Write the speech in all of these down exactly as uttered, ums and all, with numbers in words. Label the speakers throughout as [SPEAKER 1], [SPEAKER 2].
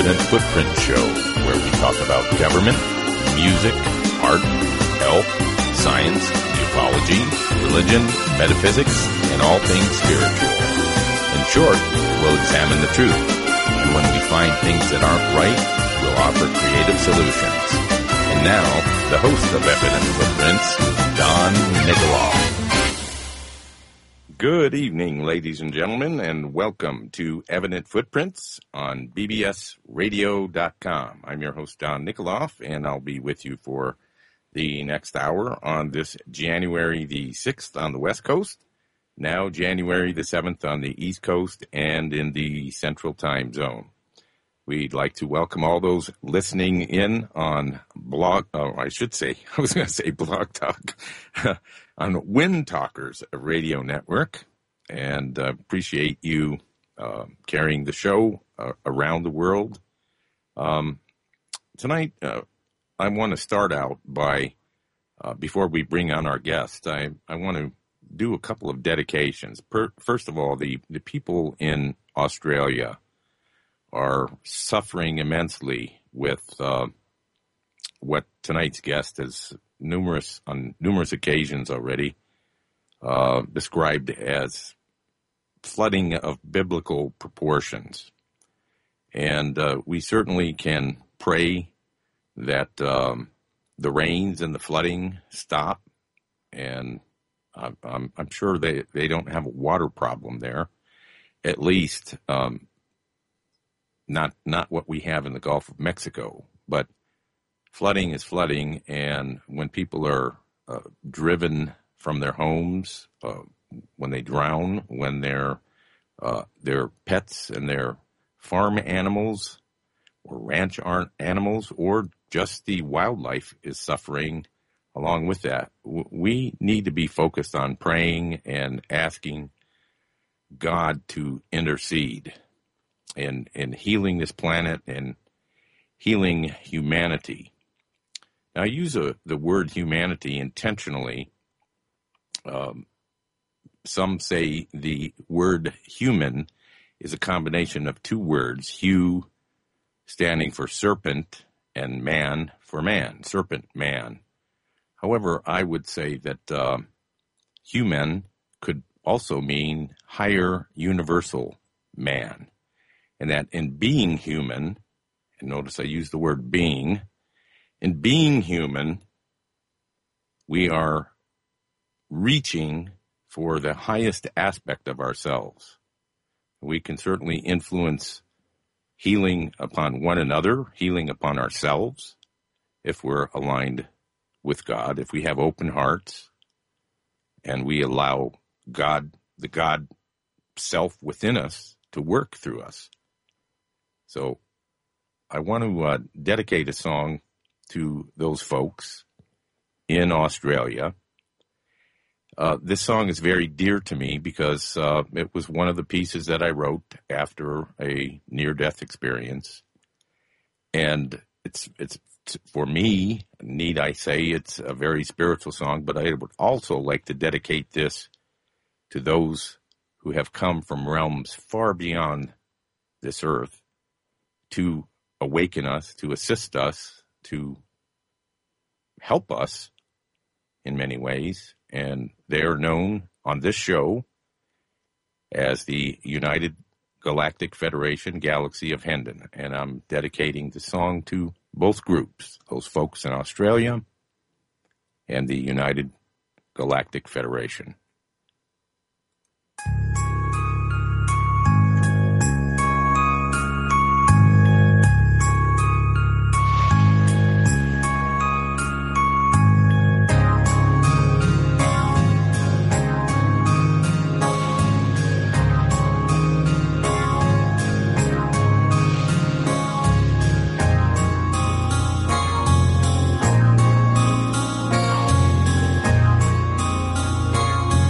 [SPEAKER 1] Evident Footprint Show, where we talk about government, music, art, health, science, ufology, religion, metaphysics, and all things spiritual. In short, we'll examine the truth, and when we find things that aren't right, we'll offer creative solutions. And now, the host of Evident Footprints, Don Nikoloff. Good evening, ladies and gentlemen, and welcome to Evident Footprints on B B S radio dot com. I'm your host, Don Nikoloff, and I'll be with you for the next hour on this January the sixth on the West Coast, now January the seventh on the East Coast and in the Central Time Zone. We'd like to welcome all those listening in on blog, oh, I should say, I was going to say Blog Talk, on Wind Talkers Radio Network, and uh, appreciate you uh, carrying the show uh, around the world. Um, tonight, uh, I want to start out by, uh, before we bring on our guest, I, I want to do a couple of dedications. Per, first of all, the, the people in Australia are suffering immensely with uh, what tonight's guest has numerous on numerous occasions already uh, described as flooding of biblical proportions. And uh, we certainly can pray that um, the rains and the flooding stop, and I'm, I'm, I'm sure they, they don't have a water problem there, at least um, not not what we have in the Gulf of Mexico, but flooding is flooding, and when people are uh, driven from their homes, uh, when they drown, when their uh, their pets and their farm animals or ranch animals or just the wildlife is suffering along with that, we need to be focused on praying and asking God to intercede in, in healing this planet and healing humanity. Now, I use a, the word humanity intentionally. Um, some say the word human is a combination of two words, hu standing for serpent and man for man, serpent man. However, I would say that uh, human could also mean higher universal man, and that in being human, and notice I use the word being, in being human, we are reaching for the highest aspect of ourselves. We can certainly influence healing upon one another, healing upon ourselves, if we're aligned with God, if we have open hearts, and we allow God, the God self within us, to work through us. So I want to uh, dedicate a song to those folks in Australia. Uh, this song is very dear to me because uh, it was one of the pieces that I wrote after a near-death experience. And it's it's for me, need I say, it's a very spiritual song, but I would also like to dedicate this to those who have come from realms far beyond this earth to awaken us, to assist us, to help us in many ways. And they are known on this show as the United Galactic Federation Galaxy of Hendon. And I'm dedicating the song to both groups, those folks in Australia and the United Galactic Federation.
[SPEAKER 2] Thank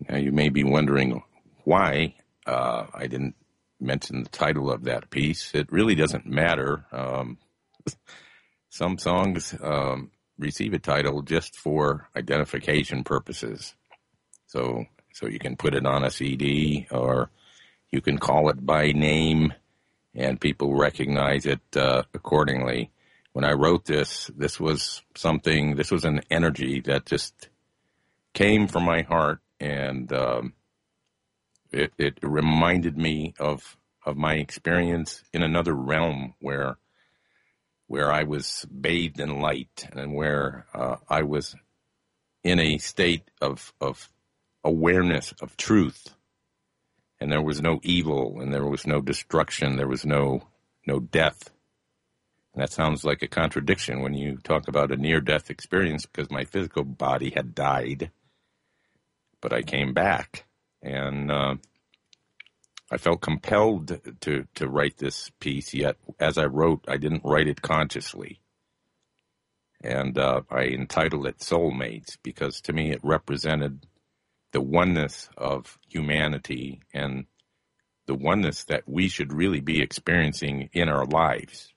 [SPEAKER 1] Now, you may be wondering why uh, I didn't mention the title of that piece. It really doesn't matter. Um, some songs um, receive a title just for identification purposes. So, so you can put it on a C D, or you can call it by name, and people recognize it uh, accordingly. When I wrote this, this was something, this was an energy that just came from my heart, and um, it, it reminded me of of my experience in another realm where where I was bathed in light, and where uh, I was in a state of of awareness of truth, and there was no evil, and there was no destruction, there was no no death. And that sounds like a contradiction when you talk about a near-death experience, because my physical body had died, but I came back, and uh, I felt compelled to, to write this piece, yet as I wrote, I didn't write it consciously. And uh, I entitled it Soulmates, because to me it represented the oneness of humanity and the oneness that we should really be experiencing in our lives.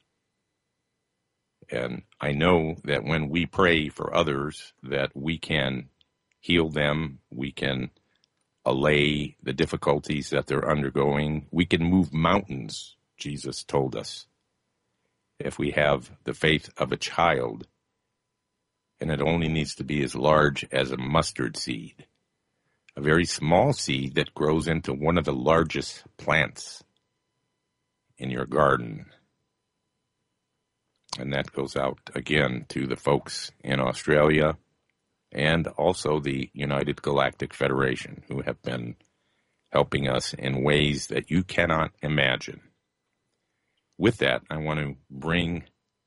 [SPEAKER 1] And I know that when we pray for others, that we can heal them, we can allay the difficulties that they're undergoing. We can move mountains, Jesus told us, if we have the faith of a child, and it only needs to be as large as a mustard seed, a very small seed that grows into one of the largest plants in your garden. And that goes out again to the folks in Australia and also the United Galactic Federation, who have been helping us in ways that you cannot imagine. With that, I want to bring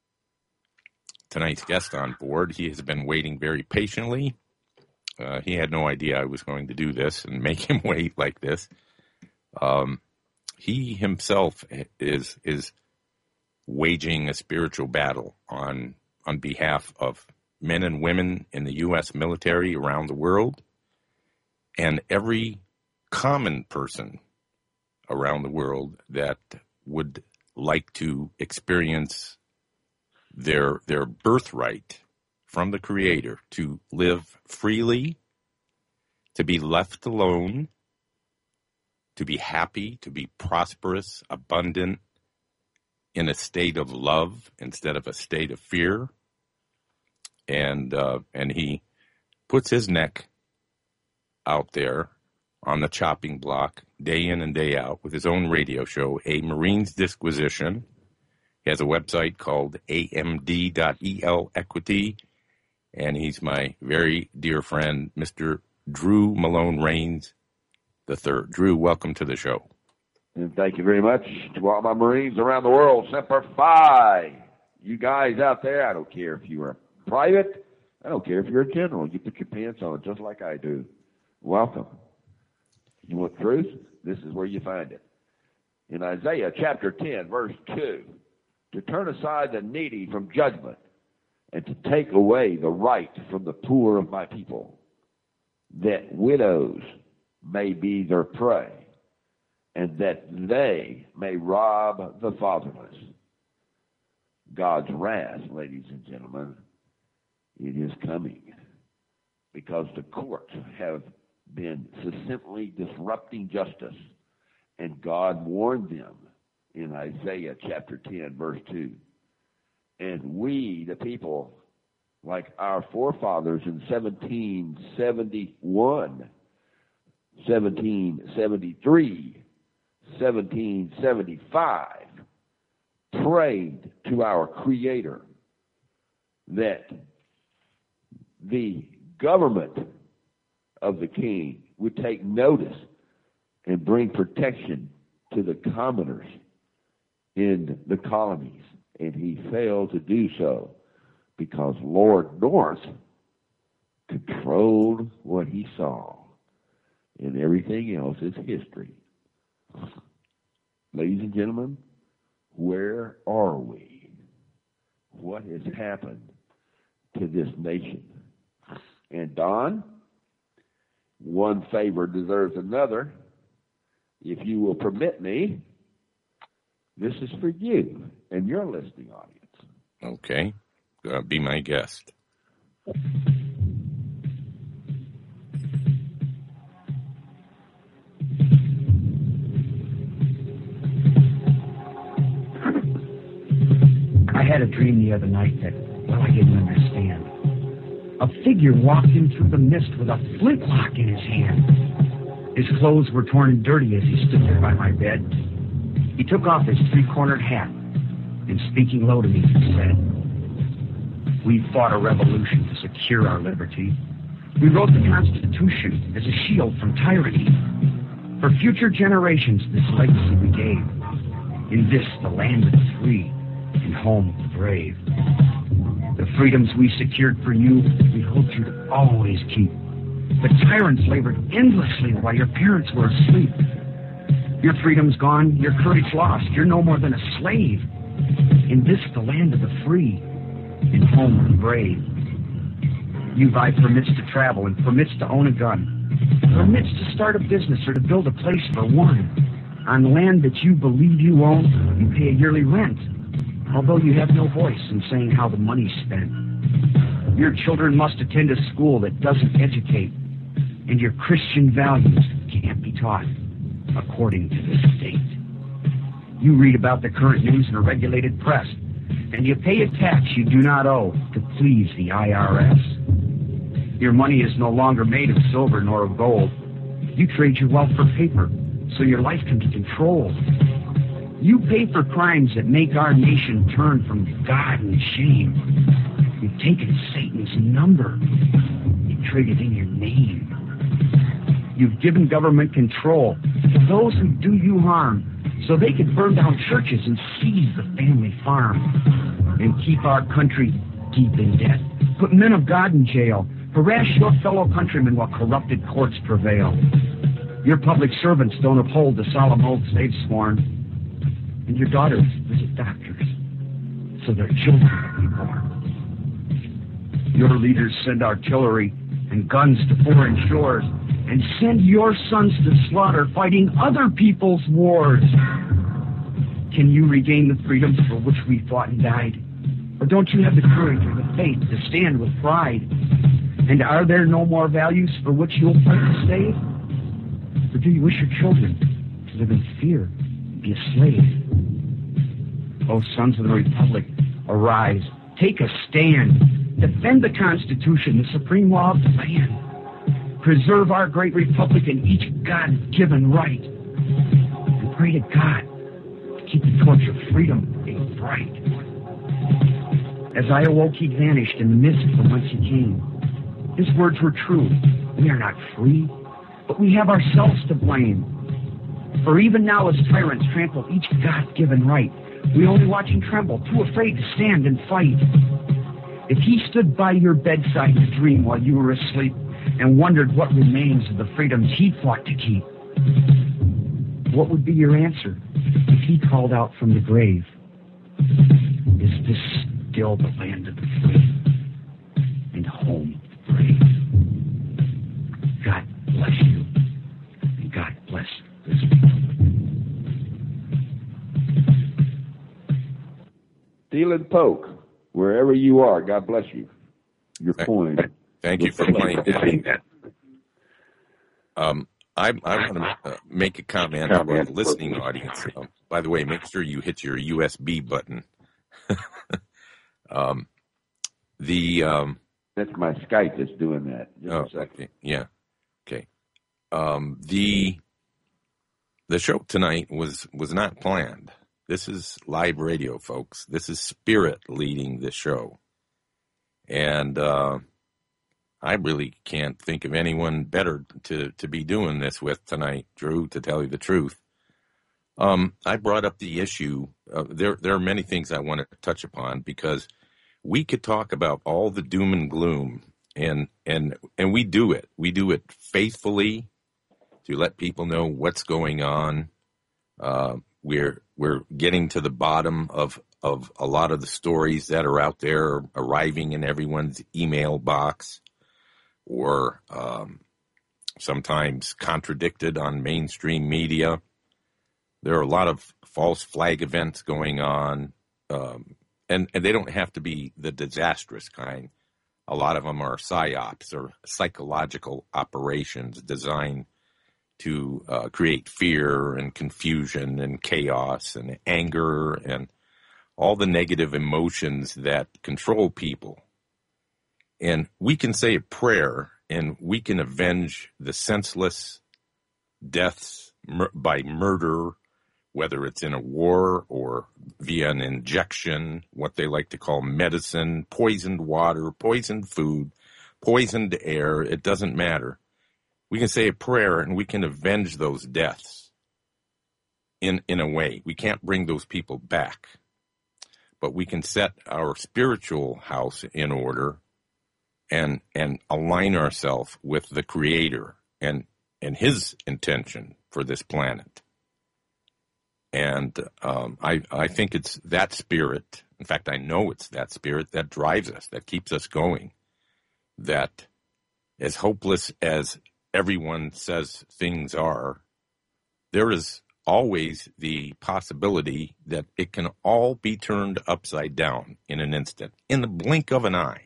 [SPEAKER 1] tonight's guest on board. He has been waiting very patiently. Uh, he had no idea I was going to do this and make him wait like this. Um, he himself is is waging a spiritual battle on on behalf of men and women in the U S military around the world, and every common person around the world that would like to experience their their birthright from the Creator to live freely, to be left alone, to be happy, to be prosperous, abundant, in a state of love instead of a state of fear. And uh, and he puts his neck out there on the chopping block day in and day out with his own radio show, A Marine's Disquisition. He has a website called A M D dot E L Equity, and he's my very dear friend, Mister Drew Malone Rains the third. Drew, welcome to the show.
[SPEAKER 2] And thank you very much to all my Marines around the world. Semper Fi. You guys out there, I don't care if you are private. I don't care if you're a general. You put your pants on just like I do. Welcome. You want truth? This is where you find it. In Isaiah chapter ten, verse two, to turn aside the needy from judgment and to take away the right from the poor of my people, that widows may be their prey, and that they may rob the fatherless. God's wrath, ladies and gentlemen, it is coming, because the courts have been succinctly disrupting justice, and God warned them in Isaiah chapter ten, verse two. And we, the people, like our forefathers in seventeen seventy-one, seventeen seventy-three, seventeen seventy-five, prayed to our Creator that the government of the king would take notice and bring protection to the commoners in the colonies. And he failed to do so because Lord North controlled what he saw, and everything else is history. Ladies and gentlemen, where are we? What has happened to this nation? And Don, one favor deserves another. If you will permit me, this is for you and your listening audience.
[SPEAKER 1] Okay. Uh, be my guest.
[SPEAKER 3] I had a dream the other night that, well, I didn't understand. A figure walked in through the mist with a flintlock in his hand. His clothes were torn and dirty as he stood there by my bed. He took off his three-cornered hat, and speaking low to me, he said, "We fought a revolution to secure our liberty. We wrote the Constitution as a shield from tyranny. For future generations, this legacy we gave. In this, the land of the free, and home of the brave. The freedoms we secured for you, we hope you to always keep. But tyrants labored endlessly while your parents were asleep. Your freedom's gone, your courage lost, you're no more than a slave. In this, the land of the free, and home of the brave. You buy permits to travel and permits to own a gun, permits to start a business or to build a place for one. On land that you believe you own, you pay a yearly rent, although you have no voice in saying how the money's spent. Your children must attend a school that doesn't educate, and your Christian values can't be taught according to the state. You read about the current news in a regulated press, and you pay a tax you do not owe to please the I R S. Your money is no longer made of silver nor of gold. You trade your wealth for paper, so your life can be controlled. You pay for crimes that make our nation turn from God and shame. You've taken Satan's number. You traded in your name. You've given government control to those who do you harm, so they could burn down churches and seize the family farm, and keep our country deep in debt, put men of God in jail, harass your fellow countrymen while corrupted courts prevail. Your public servants don't uphold the solemn oaths they've sworn, and your daughters visit doctors so their children will be born. Your leaders send artillery and guns to foreign shores, and send your sons to slaughter fighting other people's wars. Can you regain the freedoms for which we fought and died? Or don't you have the courage or the faith to stand with pride? And are there no more values for which you'll fight to save? Or do you wish your children to live in fear and be a slave? O sons of the Republic, arise, take a stand, defend the Constitution, the supreme law of the land. Preserve our great republic and each God-given right. And pray to God to keep the torch of freedom burning bright. As I awoke, he vanished in the mist from whence he came. His words were true. We are not free, but we have ourselves to blame. For even now, as tyrants trample each God-given right, we only watch and tremble, too afraid to stand and fight. If he stood by your bedside in a dream while you were asleep, and wondered what remains of the freedoms he fought to keep, what would be your answer if he called out from the grave, "Is this still the land of the free and home of the brave?" God bless you, and God bless this people.
[SPEAKER 2] Thielen Polk, wherever you are, God bless you. Your coin.
[SPEAKER 1] Thank you for playing that. Um, I, I want to uh, make a comment to our listening audience. Um, by the way, make sure you hit your U S B button. um, the um,
[SPEAKER 2] That's my Skype that's doing that. Just
[SPEAKER 1] oh, okay. Yeah. Okay. Um, the the show tonight was was not planned. This is live radio, folks. This is Spirit leading the show, and. Uh, I really can't think of anyone better to, to be doing this with tonight, Drew, to tell you the truth. Um, I brought up the issue. Uh, there, there are many things I want to touch upon because we could talk about all the doom and gloom, and, and, and we do it. We do it faithfully to let people know what's going on. Uh, we're, we're getting to the bottom of, of a lot of the stories that are out there arriving in everyone's email box, or um, sometimes contradicted on mainstream media. There are a lot of false flag events going on, um, and, and they don't have to be the disastrous kind. A lot of them are psyops or psychological operations designed to uh, create fear and confusion and chaos and anger and all the negative emotions that control people. And we can say a prayer and we can avenge the senseless deaths mur- by murder, whether it's in a war or via an injection, what they like to call medicine, poisoned water, poisoned food, poisoned air. It doesn't matter. We can say a prayer and we can avenge those deaths in, in a way. We can't bring those people back, but we can set our spiritual house in order and and align ourselves with the Creator and, and His intention for this planet. And um, I, I think it's that spirit, in fact, I know it's that spirit that drives us, that keeps us going, that as hopeless as everyone says things are, there is always the possibility that it can all be turned upside down in an instant, in the blink of an eye.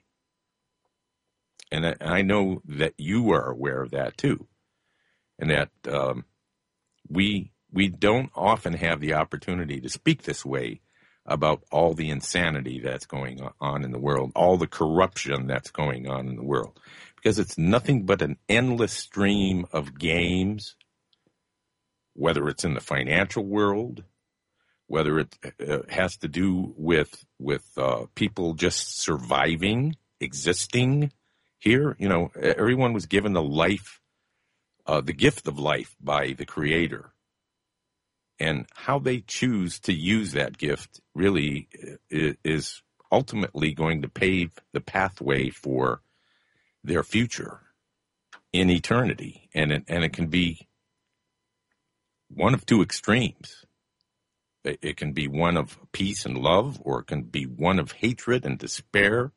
[SPEAKER 1] And I, I know that you are aware of that too, and that um, we we don't often have the opportunity to speak this way about all the insanity that's going on in the world, all the corruption that's going on in the world, because it's nothing but an endless stream of games, whether it's in the financial world, whether it uh, has to do with with uh, people just surviving, existing here. You know, everyone was given the life, uh, the gift of life by the Creator. And how they choose to use that gift really is ultimately going to pave the pathway for their future in eternity. And it, and it can be one of two extremes. It can be one of peace and love, or it can be one of hatred and despair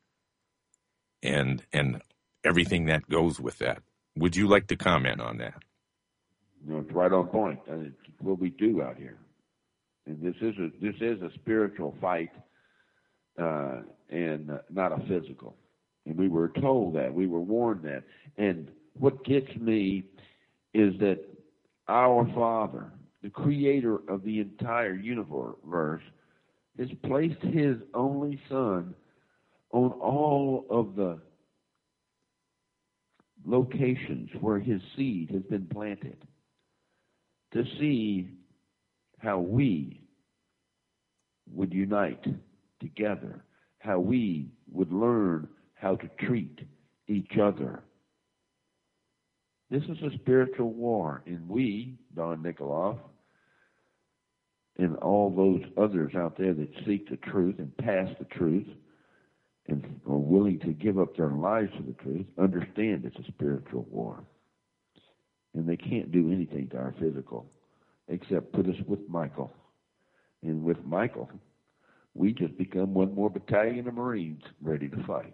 [SPEAKER 1] and and everything that goes with that. Would you like to comment on that?
[SPEAKER 2] No, it's right on point. It's what we do out here. And this is a, this is a spiritual fight uh, and uh, not a physical. And we were told that. We were warned that. And what gets me is that our Father, the Creator of the entire universe, has placed His only Son on all of the locations where His seed has been planted, to see how we would unite together, how we would learn how to treat each other. This is a spiritual war, and we, Don Nikoloff, and all those others out there that seek the truth and pass the truth and are willing to give up their lives for the truth, understand it's a spiritual war. And they can't do anything to our physical except put us with Michael. And with Michael, we just become one more battalion of Marines ready to fight.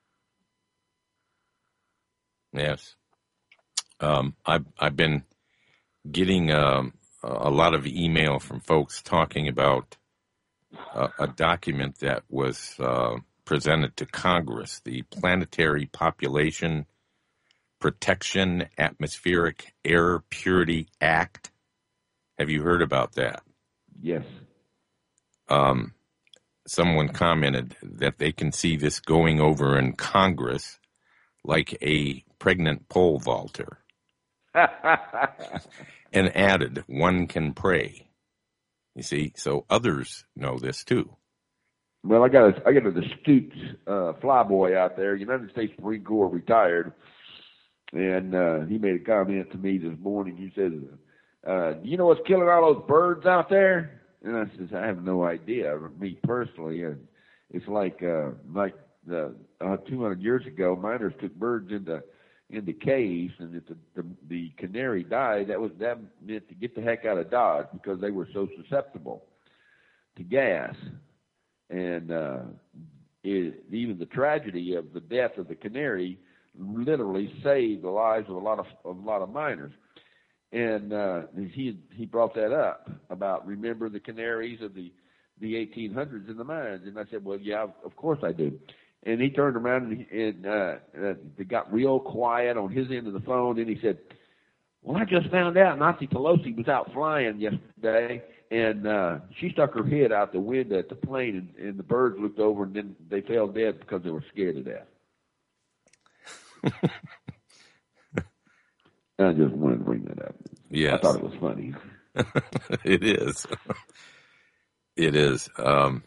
[SPEAKER 1] Yes. Um, I've, I've been getting um, a lot of email from folks talking about uh, a document that was uh, presented to Congress, the Planetary Population Protection Atmospheric Air Purity Act. Have you heard about that?
[SPEAKER 2] Yes.
[SPEAKER 1] Um, someone commented that they can see this going over in Congress like a pregnant pole vaulter. And added, one can pray. You see, so others know this too.
[SPEAKER 2] Well, I got a, I got an astute uh, flyboy out there, United States Marine Corps retired, and uh, he made a comment to me this morning. He says, uh, do you know what's killing all those birds out there? And I says, I have no idea. Me personally, and it's like uh, like the, uh, two hundred years ago, miners took birds into into caves, and if the, the the canary died, that was that meant to get the heck out of Dodge because they were so susceptible to gas. And uh, it, even the tragedy of the death of the canary literally saved the lives of a lot of, of a lot of miners. And uh, he he brought that up about remember the canaries of the, the eighteen hundreds in the mines. And I said, well, yeah, of course I do. And he turned around and, and uh, uh, it got real quiet on his end of the phone. And he said, well, I just found out Nancy Pelosi was out flying yesterday, and uh, she stuck her head out the window at the plane, and, and the birds looked over, and then they fell dead because they were scared to death. I just wanted to bring that up.
[SPEAKER 1] Yes.
[SPEAKER 2] I thought it was funny.
[SPEAKER 1] It is. It is. Um,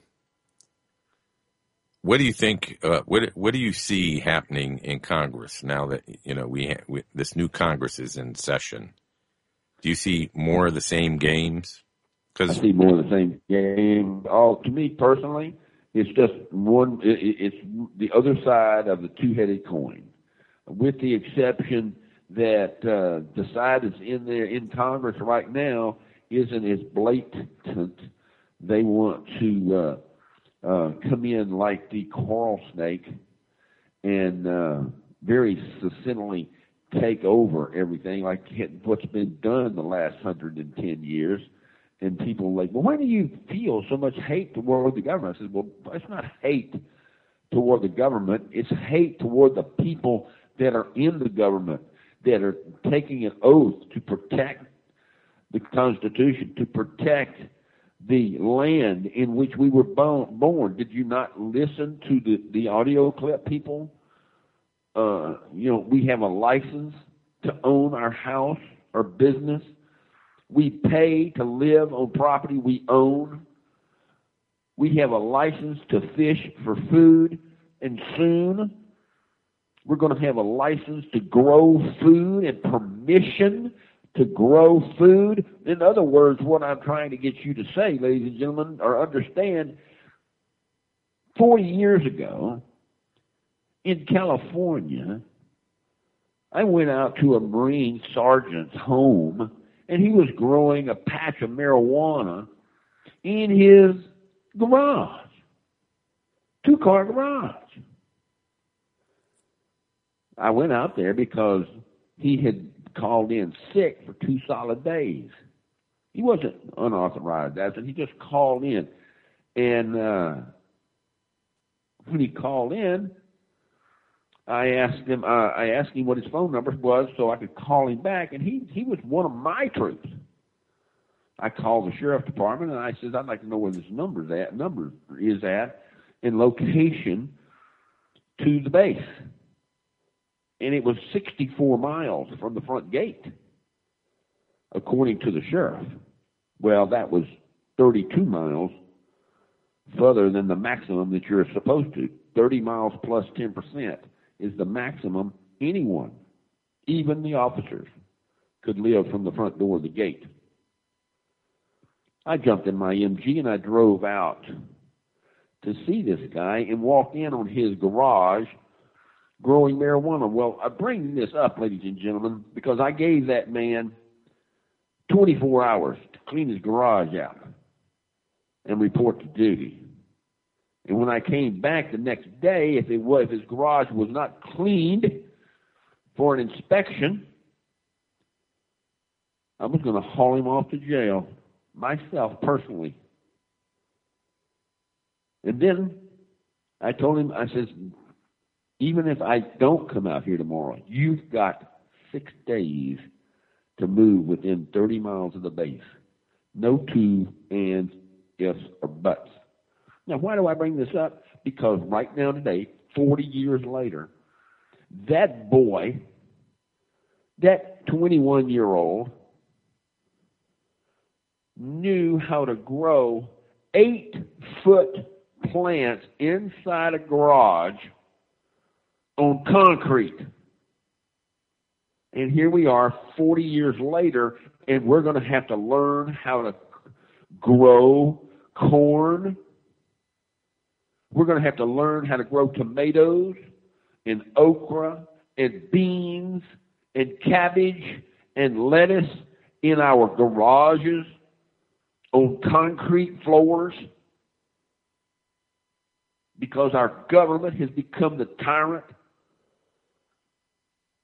[SPEAKER 1] what do you think? Uh, what What do you see happening in Congress now that you know we, we this new Congress is in session? Do you see more of the same games?
[SPEAKER 2] Cause I see more of the same game. Oh, to me personally, it's just one. It, it's the other side of the two-headed coin, with the exception that uh, the side that's in there in Congress right now isn't as blatant. They want to uh, uh, come in like the coral snake and uh, very succinctly take over everything, like what's been done the last hundred and ten years. And people are like, well, why do you feel so much hate toward the government? I said, well, it's not hate toward the government. It's hate toward the people that are in the government, that are taking an oath to protect the Constitution, to protect the land in which we were born. Did you not listen to the, the audio clip, people? Uh, you know, we have a license to own our house or business. We pay to live on property we own. We have a license to fish for food, and soon we're going to have a license to grow food and permission to grow food. In other words, what I'm trying to get you to say, ladies and gentlemen, or understand, forty years ago in California, I went out to a Marine sergeant's home, and he was growing a patch of marijuana in his garage, two-car garage. I went out there because he had called in sick for two solid days. He wasn't unauthorized, as he just called in. And uh, when he called in, I asked him. Uh, I asked him what his phone number was so I could call him back, and he he was one of my troops. I called the sheriff department and I said, I'd like to know where this number's at. Number is at in location to the base, and it was sixty-four miles from the front gate, according to the sheriff. Well, that was thirty-two miles further than the maximum that you're supposed to. thirty miles plus ten percent. Is the maximum anyone, even the officers, could live from the front door of the gate. I jumped in my M G and I drove out to see this guy and walked in on his garage growing marijuana. Well, I bring this up, ladies and gentlemen, because I gave that man twenty-four hours to clean his garage out and report to duty. And when I came back the next day, if it was, if his garage was not cleaned for an inspection, I was going to haul him off to jail, myself personally. And then I told him, I said, even if I don't come out here tomorrow, you've got six days to move within thirty miles of the base. No to, ands, ifs, or buts. Now, why do I bring this up? Because right now today, forty years later, that boy, that twenty-one-year-old, knew how to grow eight-foot plants inside a garage on concrete. And here we are forty years later, and we're going to have to learn how to grow corn. We're going to have to learn how to grow tomatoes and okra and beans and cabbage and lettuce in our garages on concrete floors, because our government has become the tyrant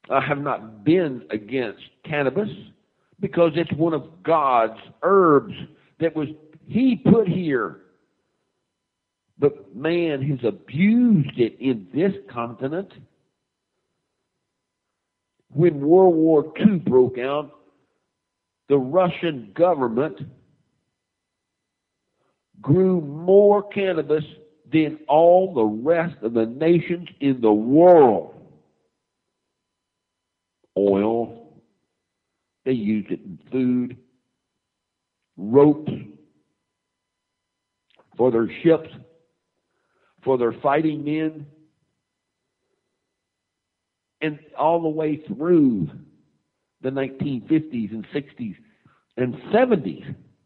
[SPEAKER 2] I have not been against cannabis because it's one of God's herbs that was He put here. But man has abused it in this continent. When World War Two broke out, the Russian government grew more cannabis than all the rest of the nations in the world. Oil, they used it in food, ropes for their ships, for their fighting men, and all the way through the nineteen fifties and sixties and seventies.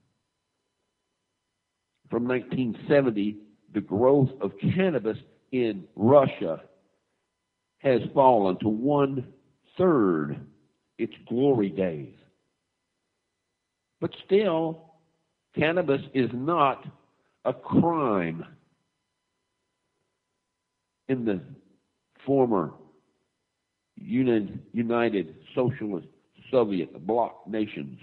[SPEAKER 2] From nineteen seventy, the growth of cannabis in Russia has fallen to one-third its glory days. But still, cannabis is not a crime in the former United Socialist Soviet bloc nations.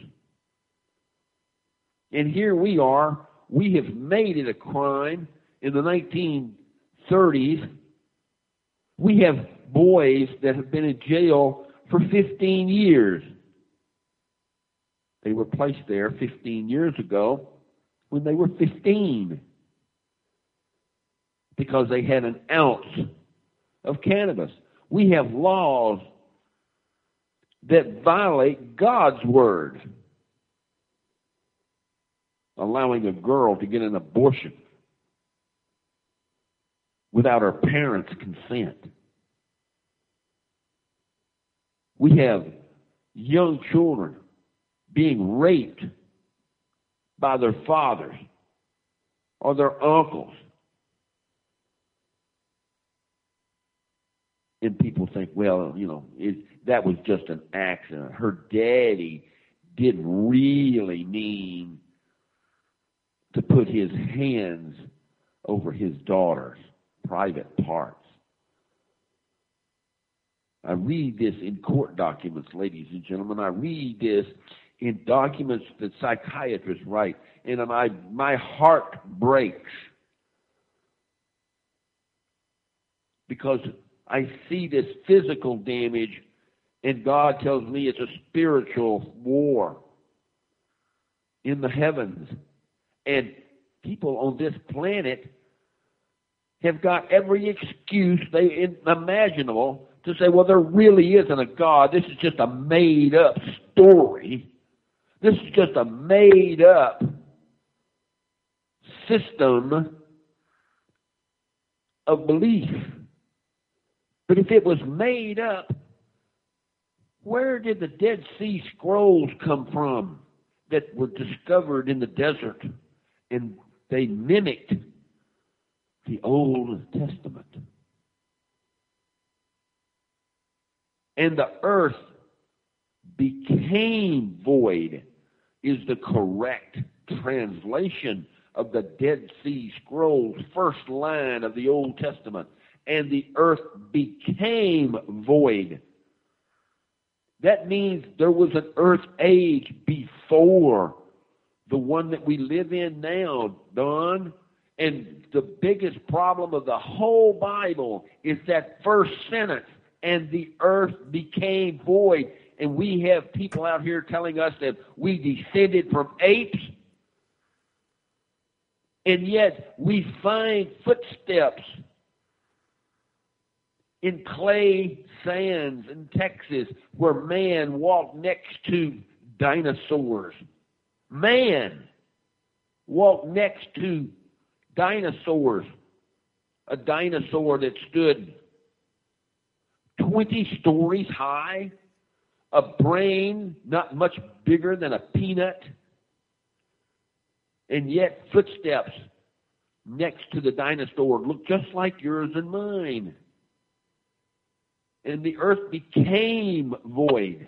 [SPEAKER 2] And here we are, we have made it a crime in the nineteen thirties. We have boys that have been in jail for fifteen years. They were placed there fifteen years ago when they were fifteen because they had an ounce of cannabis. We have laws that violate God's word, allowing a girl to get an abortion without her parents' consent. We have young children being raped by their fathers or their uncles. And people think, well, you know, it, that was just an accident. Her daddy didn't really mean to put his hands over his daughter's private parts. I read this in court documents, ladies and gentlemen. I read this in documents that psychiatrists write, and my, my heart breaks because I see this physical damage, and God tells me it's a spiritual war in the heavens. And people on this planet have got every excuse they imaginable to say, well, there really isn't a God. This is just a made-up story. This is just a made-up system of belief. But if it was made up, where did the Dead Sea Scrolls come from that were discovered in the desert? And they mimicked the Old Testament. And the earth became void is the correct translation of the Dead Sea Scrolls, first line of the Old Testament. And the earth became void. That means there was an earth age before the one that we live in now, Don. And the biggest problem of the whole Bible is that first sentence, and the earth became void. And we have people out here telling us that we descended from apes. And yet we find footsteps in clay sands in Texas where man walked next to dinosaurs. Man walked next to dinosaurs. A dinosaur that stood twenty stories high, a brain not much bigger than a peanut, and yet footsteps next to the dinosaur look just like yours and mine. And the earth became void.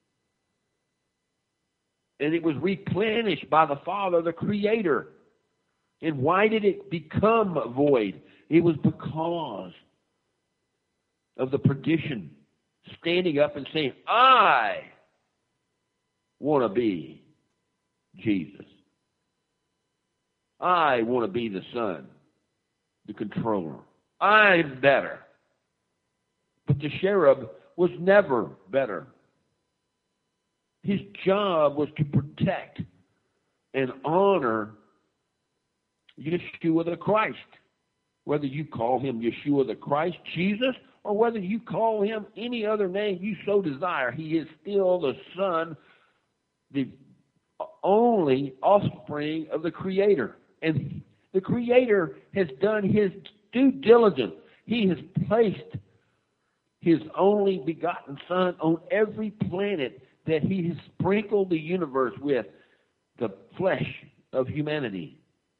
[SPEAKER 2] And it was replenished by the Father, the Creator. And why did it become void? It was because of the perdition standing up and saying, I want to be Jesus. I want to be the Son, the controller. I'm better. But the cherub was never better. His job was to protect and honor Yeshua the Christ. Whether you call him Yeshua the Christ, Jesus, or whether you call him any other name you so desire, he is still the Son, the only offspring of the Creator. And the Creator has done his due diligence. He has placed his only begotten Son on every planet that he has sprinkled the universe with, the flesh of humanity.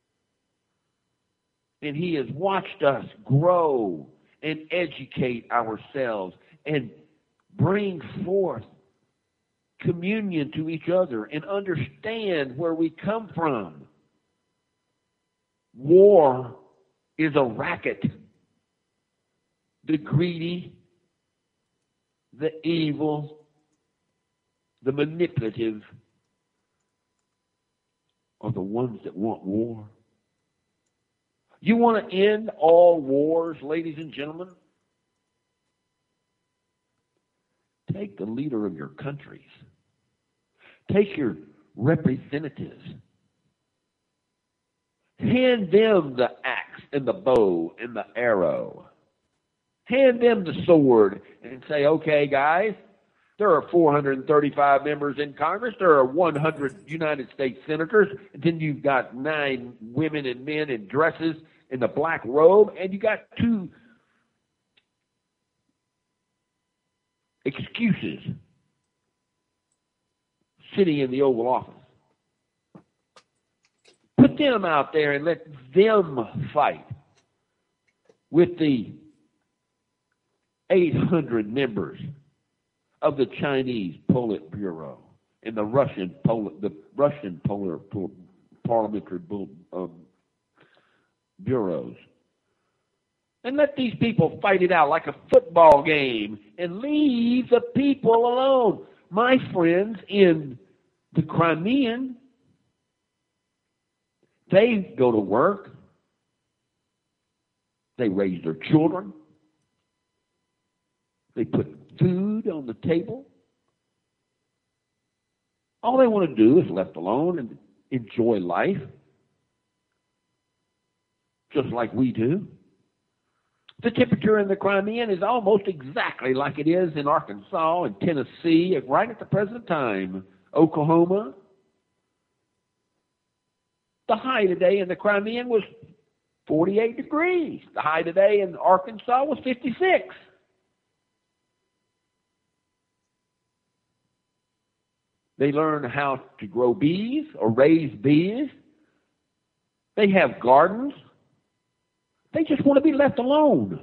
[SPEAKER 2] And he has watched us grow and educate ourselves and bring forth communion to each other and understand where we come from. War is a racket. The greedy, the evil, the manipulative are the ones that want war. You want to end all wars, ladies and gentlemen? Take the leader of your countries. Take your representatives. Hand them the axe and the bow and the arrow. Hand them the sword and say, okay, guys, there are four hundred thirty-five members in Congress. There are one hundred United States senators. And then you've got nine women and men in dresses in the black robe. And you got two excuses sitting in the Oval Office. Put them out there and let them fight with the eight hundred members of the Chinese Politburo and the Russian Poli- the Russian Polar Pol- parliamentary um, bureaus, and let these people fight it out like a football game, and leave the people alone. My friends in the Crimean, they go to work, they raise their children, they put food on the table. All they want to do is left alone and enjoy life, just like we do. The temperature in the Crimean is almost exactly like it is in Arkansas and Tennessee, right at the present time. Oklahoma. The high today in the Crimean was forty-eight degrees. The high today in Arkansas was fifty-six. They learn how to grow bees or raise bees. They have gardens. They just want to be left alone.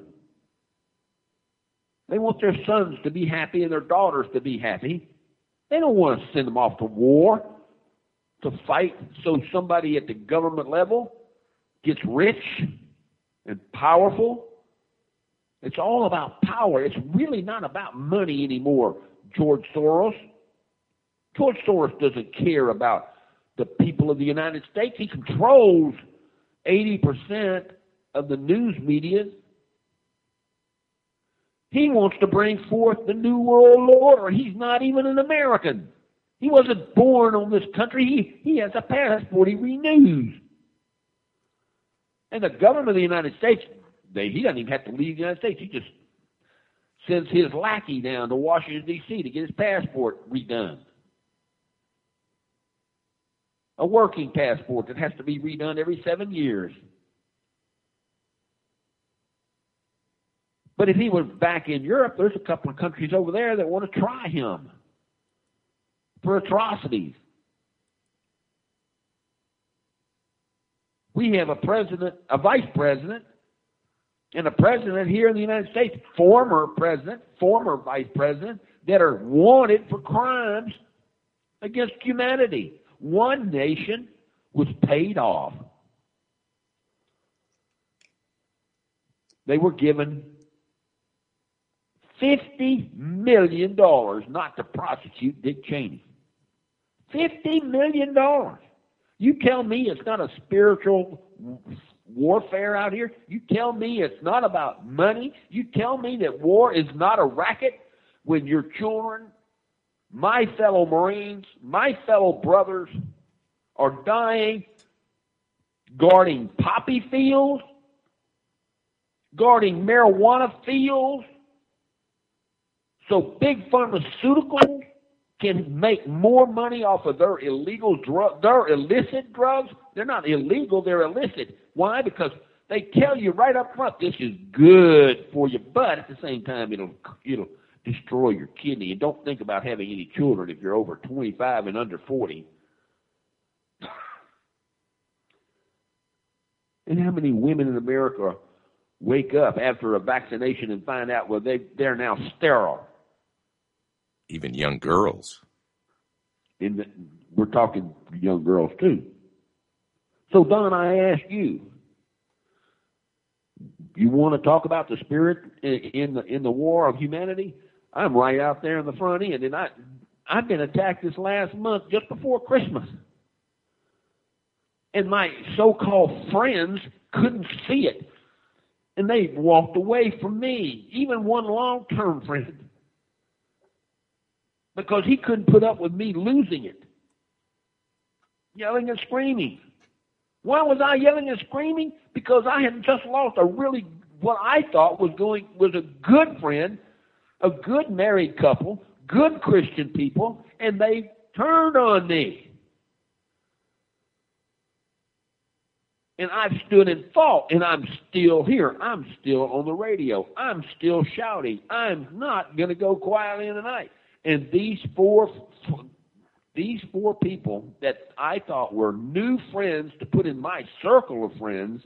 [SPEAKER 2] They want their sons to be happy and their daughters to be happy. They don't want to send them off to war to fight so somebody at the government level gets rich and powerful. It's all about power. It's really not about money anymore, George Soros. George Soros doesn't care about the people of the United States. He controls eighty percent of the news media. He wants to bring forth the New World Order. He's not even an American. He wasn't born on this country. He, he has a passport he renews. And the government of the United States, they, he doesn't even have to leave the United States. He just sends his lackey down to Washington, D C to get his passport redone. A working passport that has to be redone every seven years. But if he was back in Europe, there's a couple of countries over there that want to try him for atrocities. We have a president, a vice president, and a president here in the United States, former president, former vice president, that are wanted for crimes against humanity. One nation was paid off. They were given fifty million dollars not to prosecute Dick Cheney. fifty million dollars. You tell me it's not a spiritual warfare out here? You tell me it's not about money? You tell me that war is not a racket when your children, my fellow Marines, my fellow brothers are dying guarding poppy fields, guarding marijuana fields, so big pharmaceuticals can make more money off of their illegal drug, their illicit drugs. They're not illegal, they're illicit. Why? Because they tell you right up front, this is good for you, but at the same time, it'll it'll destroy your kidney. And don't think about having any children if you're over twenty-five and under forty. And how many women in America wake up after a vaccination and find out, well, they, they're now sterile?
[SPEAKER 1] Even young girls.
[SPEAKER 2] In the, we're talking young girls, too. So, Don, I ask you, you want to talk about the spirit in the in the war of humanity? I'm right out there in the front end, and I, I've been attacked this last month just before Christmas. And my so-called friends couldn't see it. And they walked away from me, even one long-term friend, because he couldn't put up with me losing it, yelling and screaming. Why was I yelling and screaming? Because I had just lost a really, what I thought was going was a good friend, a good married couple, good Christian people, and they turned on me. And I've stood and fought, and I'm still here. I'm still on the radio. I'm still shouting. I'm not going to go quietly in the night. And these four, these four people that I thought were new friends to put in my circle of friends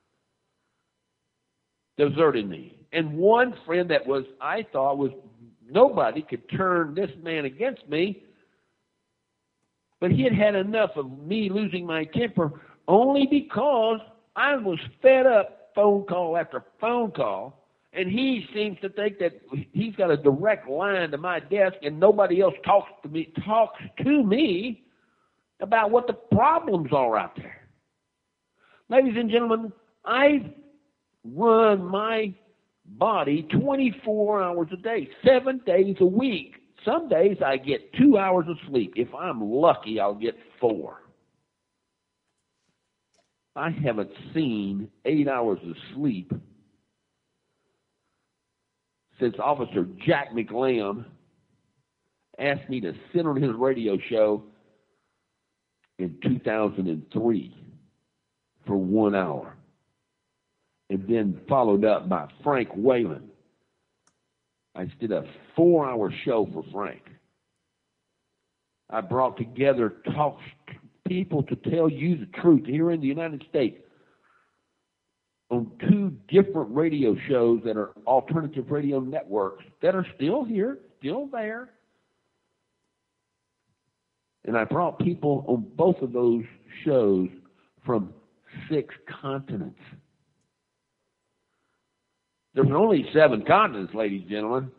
[SPEAKER 2] deserted me. And one friend that was, I thought was, nobody could turn this man against me, but he had had enough of me losing my temper only because I was fed up phone call after phone call, and he seems to think that he's got a direct line to my desk and nobody else talks to me, talks to me about what the problems are out there. Ladies and gentlemen, I run my body twenty-four hours a day, seven days a week. Some days I get two hours of sleep. If I'm lucky, I'll get four. I haven't seen eight hours of sleep since Officer Jack McLam asked me to sit on his radio show in two thousand three for one hour, and then followed up by Frank Whalen. I did a four-hour show for Frank. I brought together talks people to tell you the truth here in the United States on two different radio shows that are alternative radio networks that are still here, still there. And I brought people on both of those shows from six continents. There's only seven continents, ladies and gentlemen.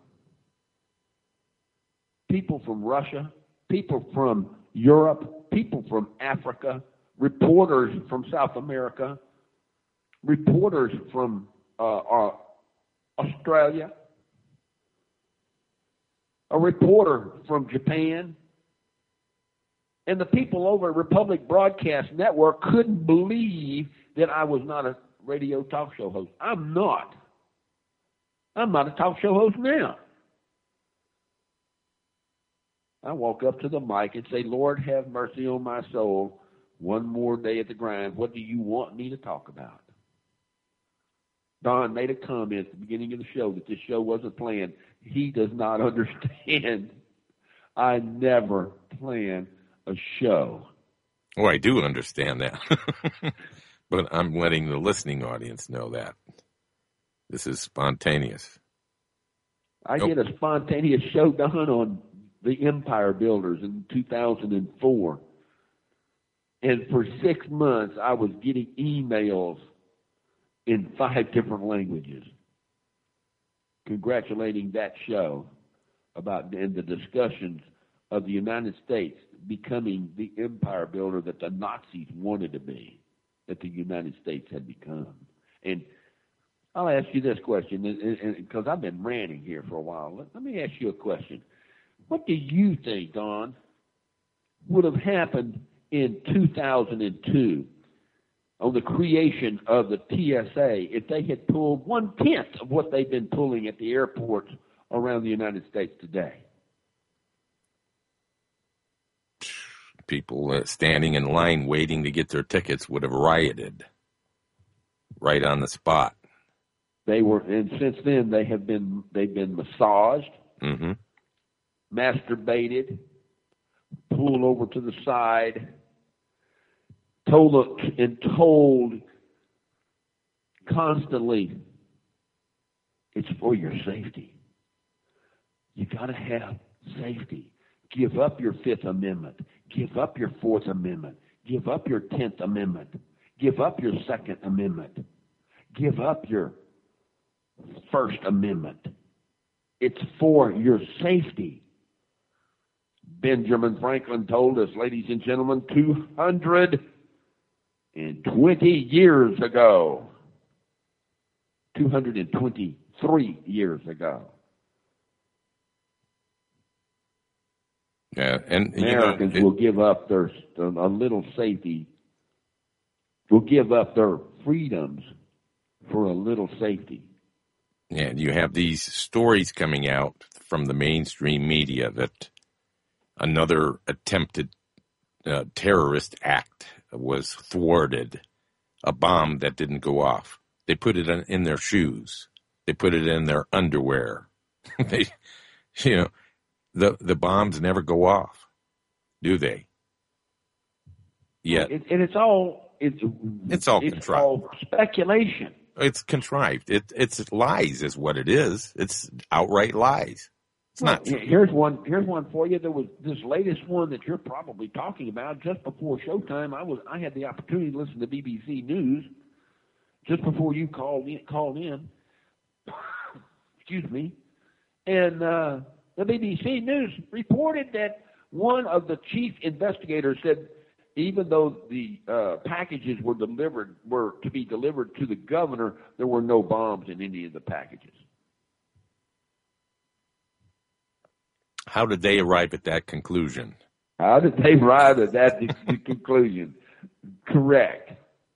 [SPEAKER 2] People from Russia, people from Europe, people from Africa, reporters from South America, reporters from uh, uh, Australia, a reporter from Japan, and the people over at Republic Broadcast Network couldn't believe that I was not a radio talk show host. I'm not. I'm not a talk show host now. I walk up to the mic and say, Lord, have mercy on my soul. One more day at the grind. What do you want me to talk about? Don made a comment at the beginning of the show that this show wasn't planned. He does not understand. I never plan a show.
[SPEAKER 1] Oh, I do understand that. But I'm letting the listening audience know that. This is spontaneous.
[SPEAKER 2] I
[SPEAKER 1] nope.
[SPEAKER 2] did a spontaneous show, Don, on the Empire Builders in two thousand four. And for six months, I was getting emails in five different languages. congratulating that show about in the discussions of the United States becoming the empire builder that the Nazis wanted to be, that the United States had become. And I'll ask you this question, because I've been ranting here for a while. Let, let me ask you a question. What do you think, Don, would have happened in two thousand two on the creation of the T S A if they had pulled one-tenth of what they've been pulling at the airports around the United States today?
[SPEAKER 1] People uh, standing in line waiting to get their tickets would have rioted right on the spot.
[SPEAKER 2] They were, and since then they have been they've been massaged,
[SPEAKER 1] mm-hmm.
[SPEAKER 2] masturbated, pulled over to the side, told and told constantly, it's for your safety. You got to have safety. Give up your Fifth Amendment. Give up your Fourth Amendment. Give up your Tenth Amendment. Give up your Second Amendment. Give up your First Amendment. It's for your safety. Benjamin Franklin told us, ladies and gentlemen, two hundred twenty years ago. two hundred twenty-three years ago.
[SPEAKER 1] Yeah, and
[SPEAKER 2] Americans
[SPEAKER 1] you know, it,
[SPEAKER 2] will give up their a little safety, will give up their freedoms for a little safety.
[SPEAKER 1] Yeah, you have these stories coming out from the mainstream media that another attempted uh, terrorist act was thwarted, a bomb that didn't go off. They put it in, in their shoes. They put it in their underwear. they, you know, the the bombs never go off, do they? Yeah,
[SPEAKER 2] it, and it's all it's
[SPEAKER 1] it's all
[SPEAKER 2] it's
[SPEAKER 1] contrived.
[SPEAKER 2] all speculation.
[SPEAKER 1] It's contrived. It it's lies, is what it is. It's outright lies. It's
[SPEAKER 2] well,
[SPEAKER 1] not true.
[SPEAKER 2] Here's one. Here's one for you. There was this latest one that you're probably talking about. Just before showtime, I was I had the opportunity to listen to B B C News just before you called in. Called in. Excuse me, and uh, the B B C News reported that one of the chief investigators said, even though the uh, packages were delivered were to be delivered to the governor, there were no bombs in any of the packages.
[SPEAKER 1] How did they arrive at that conclusion?
[SPEAKER 2] How did they arrive at that conclusion? Correct.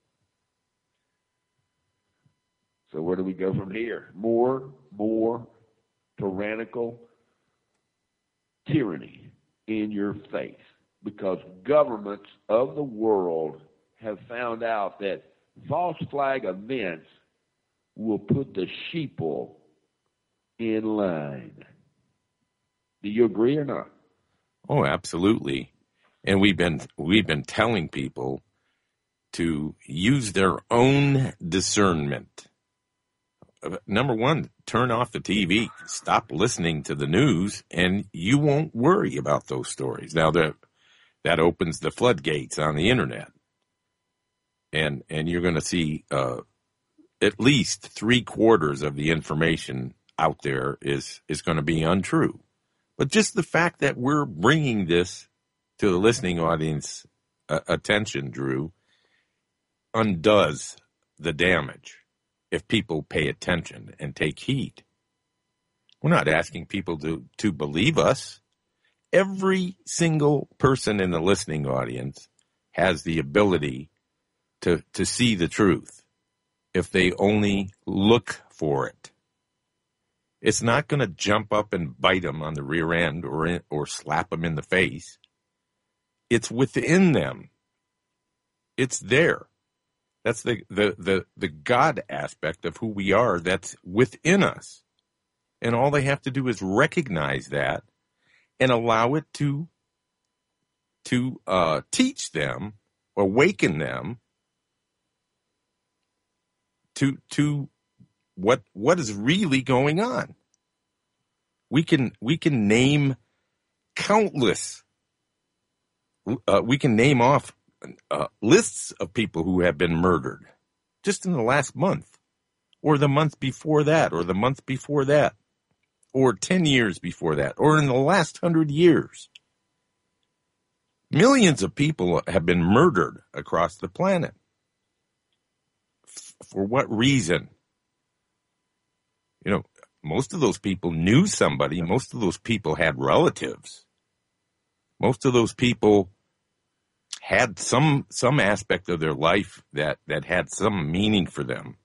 [SPEAKER 2] So where do we go from here? More, more tyrannical tyranny in your face. Because governments of the world have found out that false flag events will put the sheeple in line. Do you agree or not?
[SPEAKER 1] Oh, absolutely. And we've been we've been telling people to use their own discernment. Number one, turn off the T V. Stop listening to the news, and you won't worry about those stories. Now, the That opens the floodgates on the internet. And and you're going to see uh, at least three quarters of the information out there is, is going to be untrue. But just the fact that we're bringing this to the listening audience uh, attention, Drew, undoes the damage if people pay attention and take heed. We're not asking people to, to believe us. Every single person in the listening audience has the ability to, to see the truth if they only look for it. It's not going to jump up and bite them on the rear end or in, or slap them in the face. It's within them. It's there. That's the, the, the, the God aspect of who we are that's within us. And all they have to do is recognize that and allow it to to uh, teach them, awaken them to to what what is really going on. We can we can name countless. Uh, we can name off uh, lists of people who have been murdered just in the last month, or the month before that, or the month before that. or ten years before that, or in the last hundred years. Millions of people have been murdered across the planet. F- for what reason? You know, most of those people knew somebody. Most of those people had relatives. Most of those people had some some aspect of their life that, that had some meaning for them.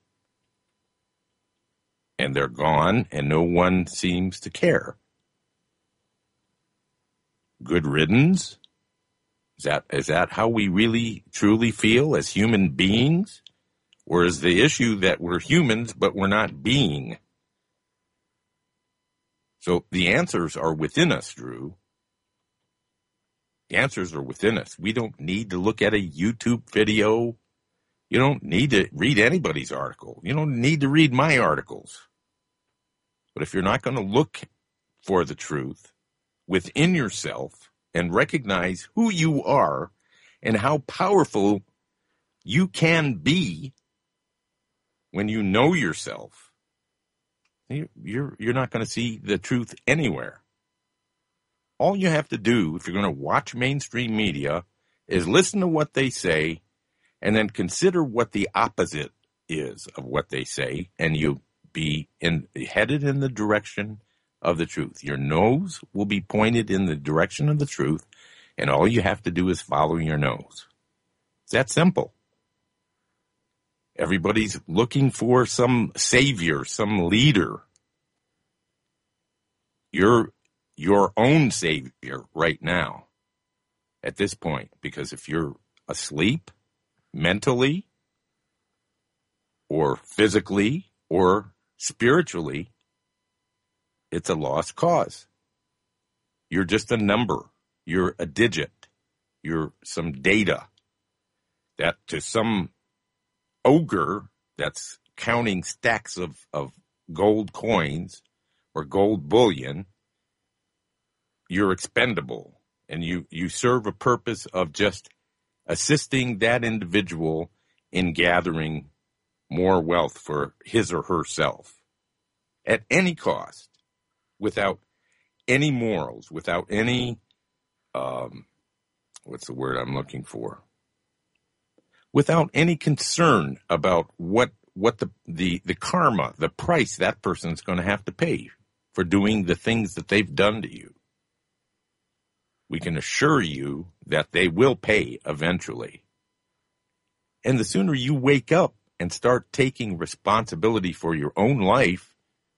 [SPEAKER 1] And they're gone, and no one seems to care. Good riddance? Is that is that how we really, truly feel as human beings? Or is the issue that we're humans, but we're not being? So the answers are within us, Drew. The answers are within us. We don't need to look at a YouTube video. You don't need to read anybody's article. You don't need to read my articles. But if you're not going to look for the truth within yourself and recognize who you are and how powerful you can be when you know yourself, you're, you're not going to see the truth anywhere. All you have to do, if you're going to watch mainstream media, is listen to what they say and then consider what the opposite is of what they say, and you be in, headed in the direction of the truth. Your nose will be pointed in the direction of the truth, and all you have to do is follow your nose. It's that simple. Everybody's looking for some savior, some leader. You're your own savior right now at this point, because if you're asleep mentally or physically or spiritually, it's a lost cause. You're just a number. You're a digit. You're some data that to some ogre that's counting stacks of, of gold coins or gold bullion, you're expendable. And you, you serve a purpose of just assisting that individual in gathering more wealth for his or herself at any cost, without any morals, without any, um, what's the word I'm looking for? Without any concern about what what the, the, the karma, the price that person's going to have to pay for doing the things that they've done to you. We can assure you that they will pay eventually. And the sooner you wake up and start taking responsibility for your own life,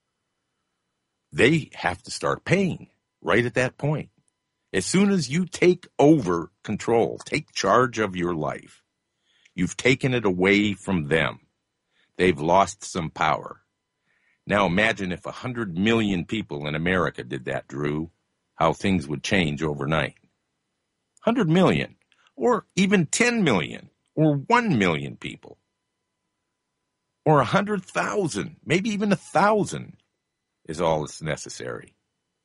[SPEAKER 1] they have to start paying right at that point. As soon as you take over control, take charge of your life, you've taken it away from them. They've lost some power. Now imagine if one hundred million people in America did that, Drew, how things would change overnight. one hundred million, or even ten million, or one million people, or one hundred thousand, maybe even one thousand is all that's necessary.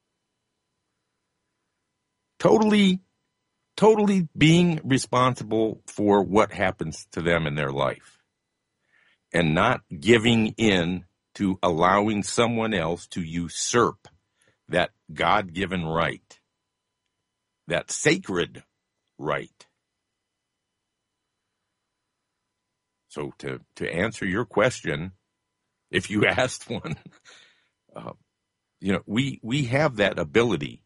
[SPEAKER 1] Totally, totally being responsible for what happens to them in their life, and not giving in to allowing someone else to usurp that God-given right, that sacred right. So to, to answer your question, if you asked one, uh, you know, we, we have that ability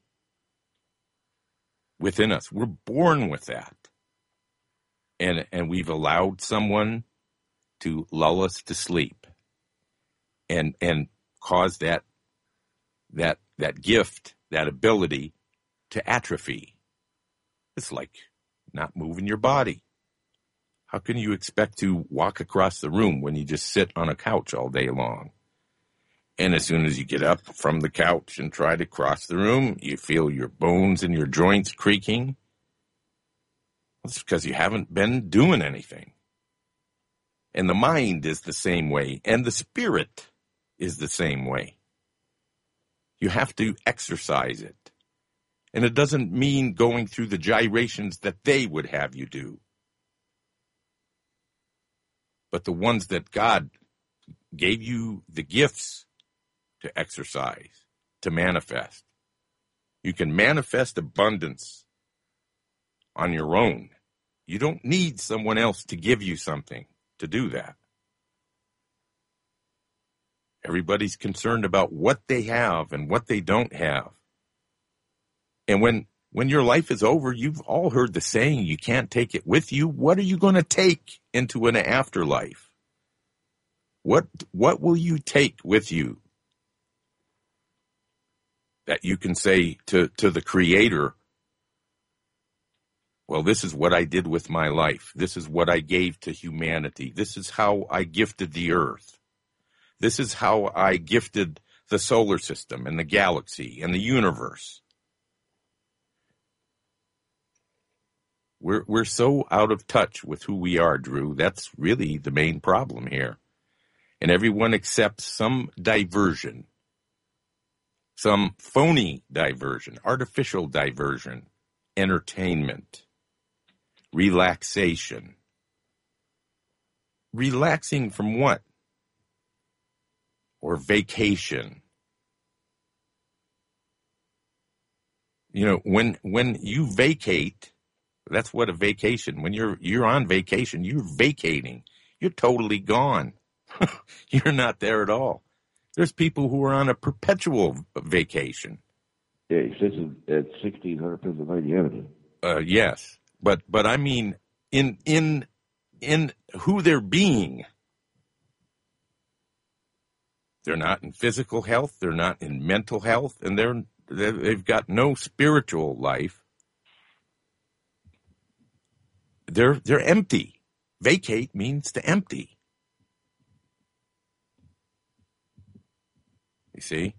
[SPEAKER 1] within us. We're born with that. And, and we've allowed someone to lull us to sleep and, and cause that, that, that gift, that ability to atrophy. It's like not moving your body. How can you expect to walk across the room when you just sit on a couch all day long? And as soon as you get up from the couch and try to cross the room, you feel your bones and your joints creaking. That's because you haven't been doing anything. And the mind is the same way, and the spirit is the same way. You have to exercise it. And it doesn't mean going through the gyrations that they would have you do, but the ones that God gave you the gifts to exercise. to manifest. You can manifest abundance on your own. You don't need someone else to give you something to do that. Everybody's concerned about what they have and what they don't have. And when when your life is over, you've all heard the saying, you can't take it with you. What are you going to take into an afterlife? What what will you take with you that you can say to, to the Creator, well, this is what I did with my life. This is what I gave to humanity. This is how I gifted the earth. This is how I gifted the solar system and the galaxy and the universe. We're we're so out of touch with who we are, Drew. That's really the main problem here. And everyone accepts some diversion, some phony diversion, artificial diversion, entertainment, relaxation. Relaxing from what? Or vacation. You know, when when you vacate, that's what a vacation. When you're you're on vacation, you're vacating. You're totally gone. You're not there at all. There's people who are on a perpetual vacation.
[SPEAKER 2] Yeah, he sits at sixteen hundred Pennsylvania Avenue.
[SPEAKER 1] Uh, yes, but but I mean in in in who they're being. They're not in physical health. They're not in mental health, and they're they've got no spiritual life. They're they're empty. Vacate means to empty. You see?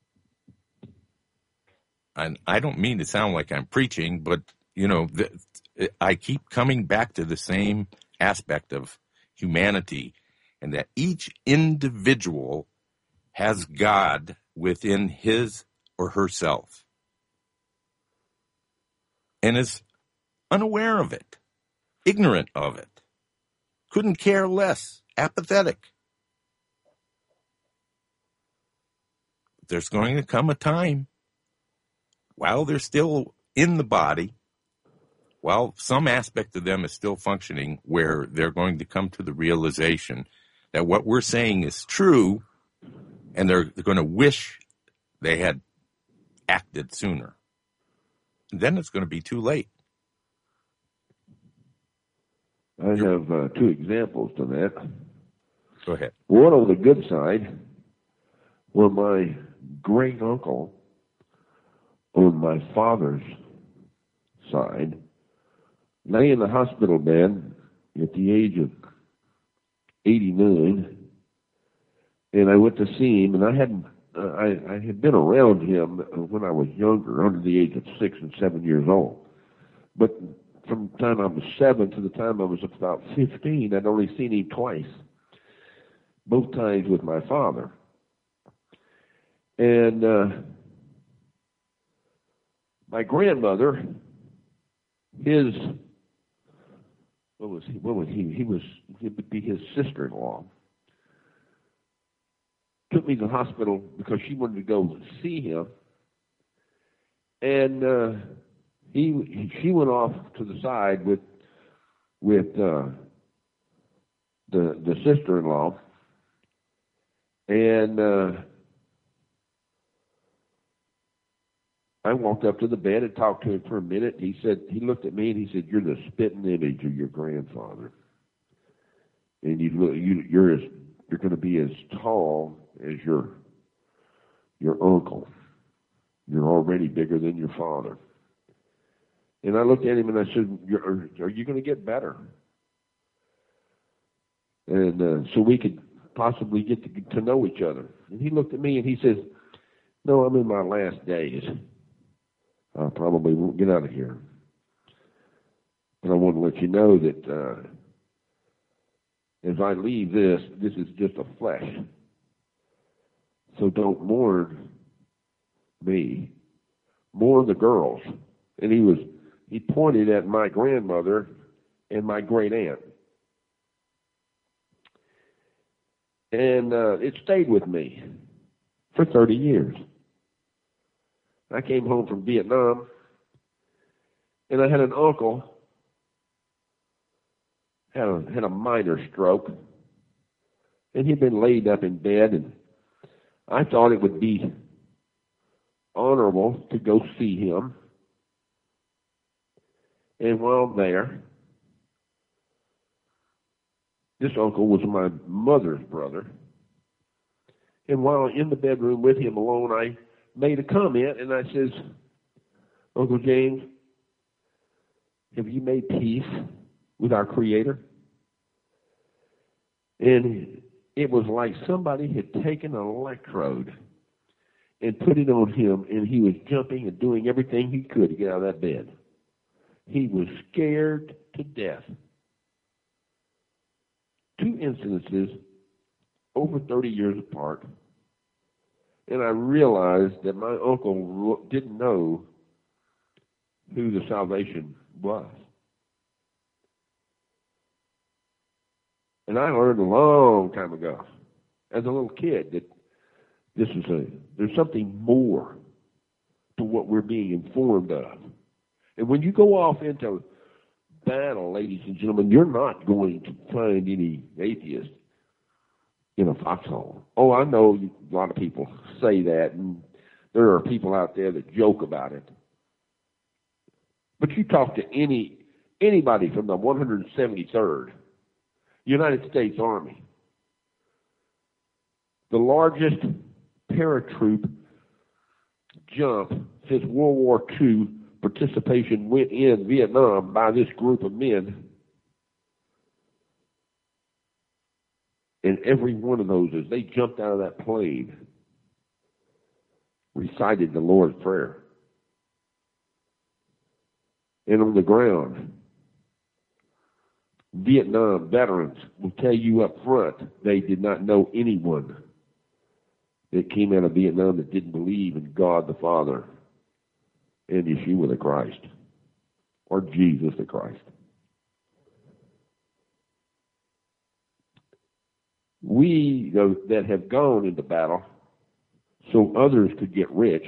[SPEAKER 1] And I don't mean to sound like I'm preaching, but, you know, the, I keep coming back to the same aspect of humanity, and that each individual has God within his or herself and is unaware of it, ignorant of it, couldn't care less, apathetic. There's going to come a time while they're still in the body, while some aspect of them is still functioning, where they're going to come to the realization that what we're saying is true, and they're, they're going to wish they had acted sooner. Then it's going to be too late.
[SPEAKER 2] I have uh, two examples to that.
[SPEAKER 1] Go ahead.
[SPEAKER 2] One on the good side, where my great uncle on my father's side lay in the hospital bed at the age of eighty-nine, and I went to see him, and I hadn't uh, I, I had been around him when I was younger, under the age of six and seven years old. But from the time I was seven to the time I was about fifteen, I'd only seen him twice, both times with my father. And uh, my grandmother, his, what was he? What was he? He was, he would be his sister-in-law. Took me to the hospital because she wanted to go see him, and uh, he, she went off to the side with, with uh, the the sister-in-law, and. Uh, I walked up to the bed and talked to him for a minute. He said, he looked at me and he said, "You're the spitting image of your grandfather, and you look, you, you're as, you're going to be as tall as your your uncle. You're already bigger than your father." And I looked at him and I said, "You're, "Are you going to get better?" And uh, so we could possibly get to, to know each other. And he looked at me and he says, "No, I'm in my last days. I probably won't get out of here. But I want to let you know that uh, as I leave this, this is just a flesh. So don't mourn me. Mourn the girls." And he was, he pointed at my grandmother and my great aunt. And uh, it stayed with me for thirty years. I came home from Vietnam, and I had an uncle had a had a minor stroke, and he'd been laid up in bed, and I thought it would be honorable to go see him. And while there, this uncle was my mother's brother, and while in the bedroom with him alone, I made a comment, and I says, Uncle James, have you made peace with our Creator? And it was like somebody had taken an electrode and put it on him, and he was jumping and doing everything he could to get out of that bed. He was scared to death. Two incidences over thirty years apart, and I realized that my uncle didn't know who the salvation was. And I learned a long time ago, as a little kid, that this is a there's something more to what we're being informed of. And when you go off into battle, ladies and gentlemen, you're not going to find any atheists in a foxhole. Oh, I know a lot of people say that, and there are people out there that joke about it. But you talk to any anybody from the one hundred seventy-third United States Army, the largest paratroop jump since World War Two participation went in Vietnam by this group of men. And every one of those, as they jumped out of that plane, recited the Lord's Prayer. And on the ground, Vietnam veterans will tell you up front they did not know anyone that came out of Vietnam that didn't believe in God the Father and Yeshua the Christ, or Jesus the Christ. We, those that have gone into battle so others could get rich,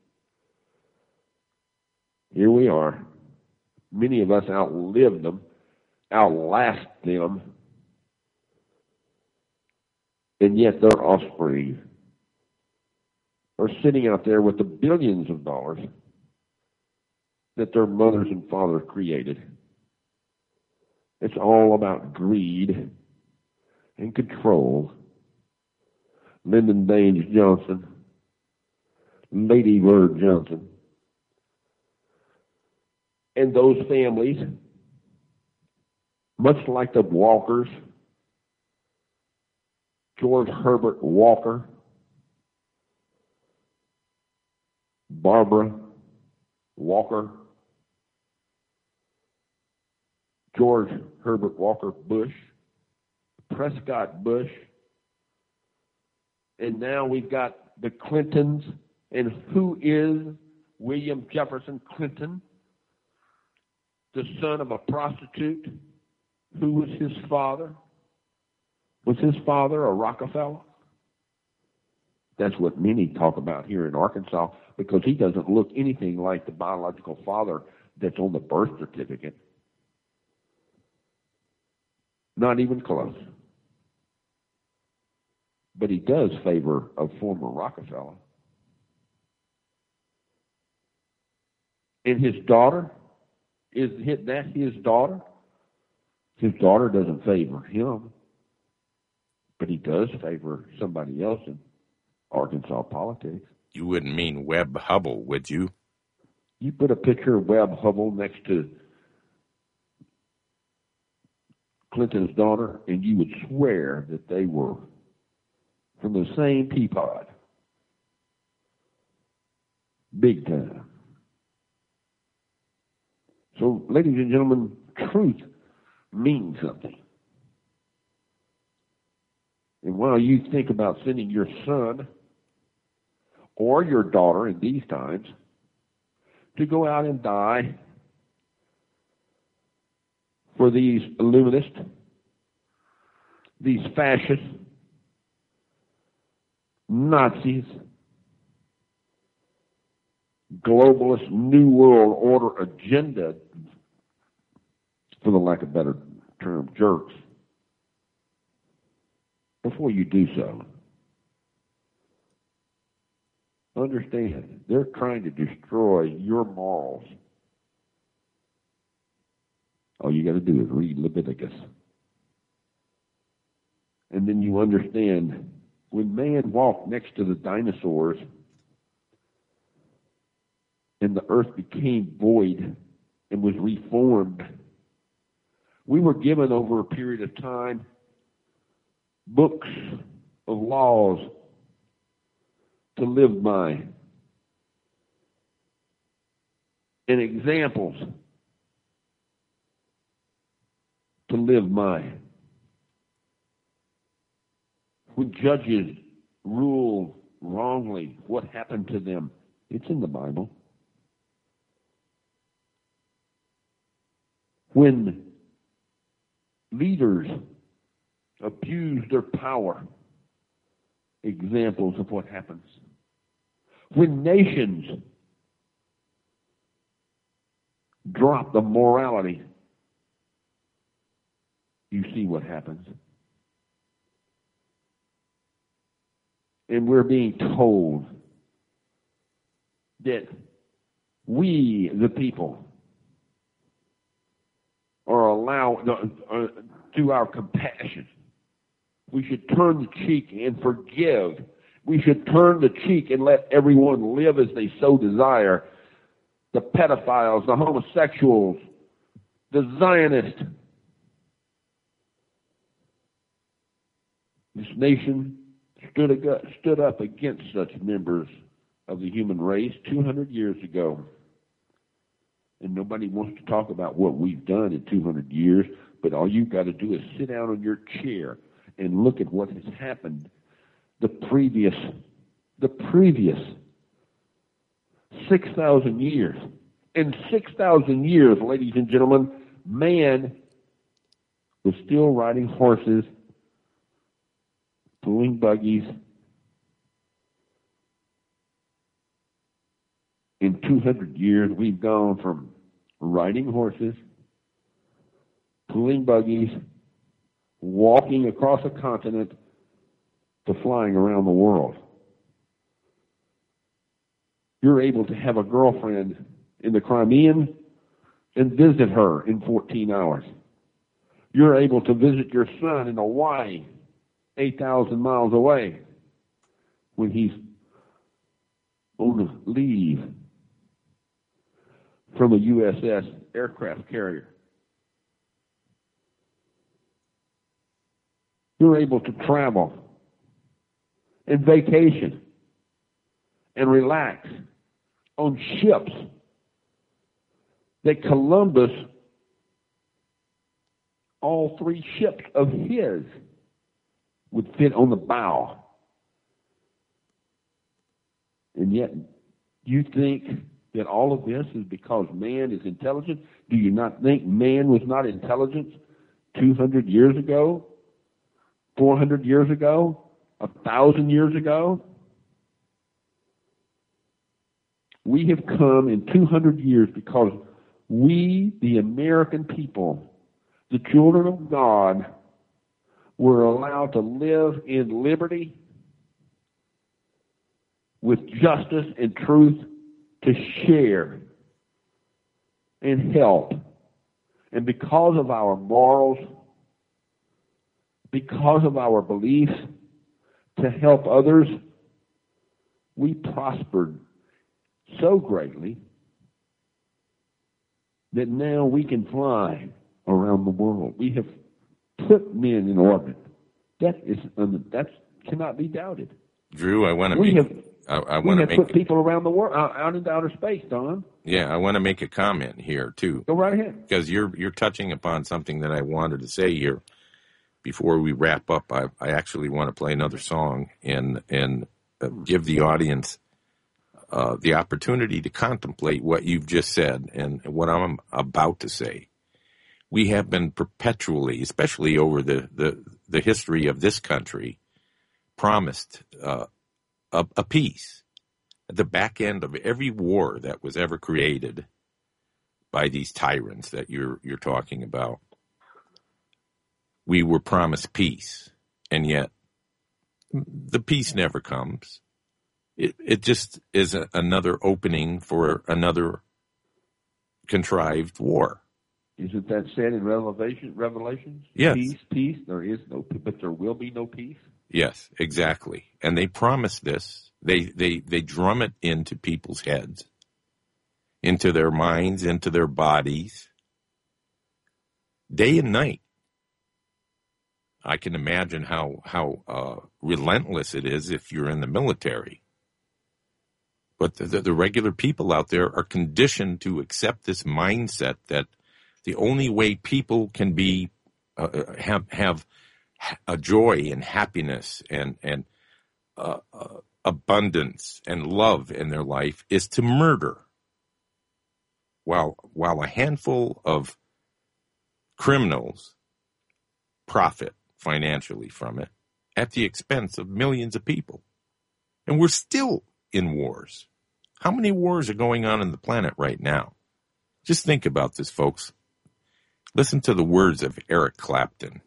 [SPEAKER 2] here we are. Many of us outlived them, outlast them, and yet their offspring are sitting out there with the billions of dollars that their mothers and fathers created. It's all about greed and control. Lyndon Baines Johnson, Lady Bird Johnson, and those families, much like the Walkers, George Herbert Walker, Barbara Walker, George Herbert Walker Bush, Prescott Bush, and now we've got the Clintons. And who is William Jefferson Clinton? The son of a prostitute. Who was his father? Was his father a Rockefeller? That's what many talk about here in Arkansas, because he doesn't look anything like the biological father that's on the birth certificate. Not even close. But he does favor a former Rockefeller. And his daughter, is that his daughter? His daughter doesn't favor him, but he does favor somebody else in Arkansas politics.
[SPEAKER 1] You wouldn't mean Webb Hubbell, would you?
[SPEAKER 2] You put a picture of Webb Hubbell next to Clinton's daughter, and you would swear that they were from the same teapot. Big time. So, ladies and gentlemen, truth means something. And while you think about sending your son or your daughter in these times to go out and die for these Illuminists, these fascists, Nazis, globalist New World Order agenda, for the lack of a better term, jerks, before you do so, understand they're trying to destroy your morals. All you got to do is read Leviticus. And then you understand when man walked next to the dinosaurs and the earth became void and was reformed, we were given over a period of time books of laws to live by and examples to live by. When judges rule wrongly, what happened to them? It's in the Bible. When leaders abuse their power, examples of what happens. When nations drop the morality, you see what happens. And we're being told that we, the people, are allowed, uh, through our compassion, we should turn the cheek and forgive. We should turn the cheek and let everyone live as they so desire. The pedophiles, the homosexuals, the Zionists. This nation stood, ag- stood up against such members of the human race two hundred years ago. And nobody wants to talk about what we've done in two hundred years, but all you've got to do is sit down on your chair and look at what has happened the previous, the previous six thousand years. In six thousand years, ladies and gentlemen, man was still riding horses, pulling buggies. In two hundred years, we've gone from riding horses, pulling buggies, walking across a continent, to flying around the world. You're able to have a girlfriend in the Crimean and visit her in fourteen hours. You're able to visit your son in Hawaii, eight thousand miles away, when he's on leave from a U S S aircraft carrier. You're able to travel and vacation and relax on ships that Columbus, all three ships of his, would fit on the bow. And yet, you think that all of this is because man is intelligent? Do you not think man was not intelligent two hundred years ago, four hundred years ago, a thousand years ago? We have come in two hundred years because we, the American people, the children of God, were allowed to live in liberty with justice and truth, to share and help. And because of our morals, because of our beliefs to help others, we prospered so greatly that now we can fly around the world. We have put men in orbit. That is that cannot be doubted.
[SPEAKER 1] Drew, I want to
[SPEAKER 2] we
[SPEAKER 1] make
[SPEAKER 2] have,
[SPEAKER 1] I, I
[SPEAKER 2] we
[SPEAKER 1] want to
[SPEAKER 2] have
[SPEAKER 1] make
[SPEAKER 2] put people around the world out, out into outer space, Don.
[SPEAKER 1] Yeah, I want to make a comment here too.
[SPEAKER 2] Go right ahead.
[SPEAKER 1] Because you're you're touching upon something that I wanted to say here before we wrap up. I I actually want to play another song and and uh, give the audience uh, the opportunity to contemplate what you've just said and what I'm about to say. We have been perpetually, especially over the, the, the history of this country, promised uh, a, a peace. at the back end of every war that was ever created by these tyrants that you're you're talking about, we were promised peace, and yet the peace never comes. It it just is a, another opening for another contrived war.
[SPEAKER 2] Isn't that said in Revelation? Revelations?
[SPEAKER 1] Yes.
[SPEAKER 2] Peace, peace. There is no, but there will be no peace.
[SPEAKER 1] Yes, exactly. And they promise this. They they they drum it into people's heads, into their minds, into their bodies, day and night. I can imagine how how uh, relentless it is if you're in the military. But the, the, the regular people out there are conditioned to accept this mindset that the only way people can be uh, have have a joy and happiness and and uh, uh, abundance and love in their life is to murder. While while a handful of criminals profit financially from it at the expense of millions of people. And we're still in wars. How many wars are going on in the planet right now? Just think about this, folks. Listen to the words of Eric Clapton.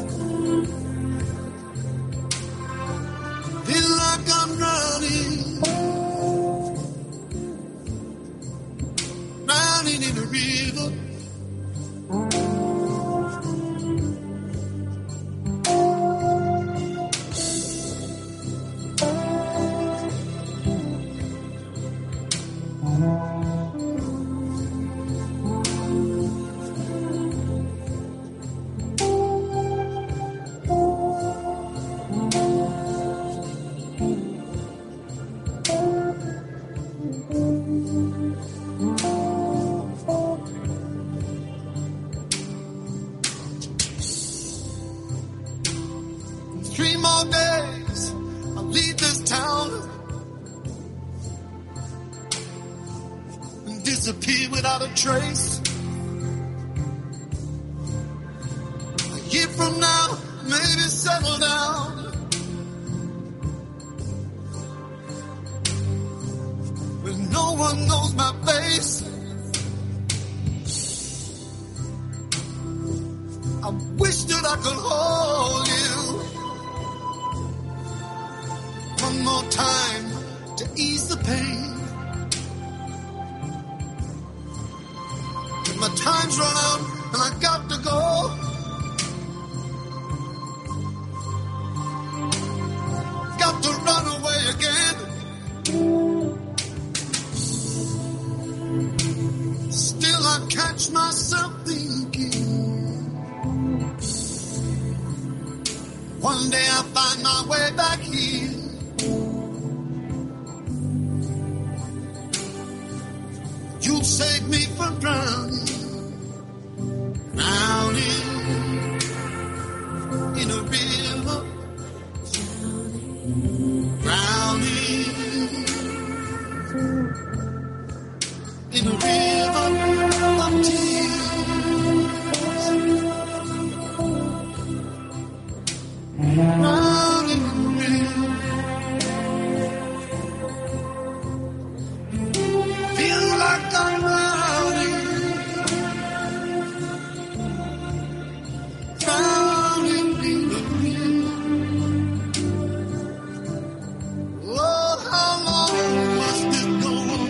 [SPEAKER 4] Feel like I'm drowning disappear without a trace. A year from now, maybe settle down. When no one knows my face. I wish that I could hold you one more time to ease the pain. But my time's run out and I got to go. Got to run away again. Still I catch myself thinking, one day I'll find my way back here. You'll save me from drowning, drowning in a river, drowning in a river of tears. Drowning in a river. Feel like I'm drowning, drowning in the river. Oh, how long must it go on?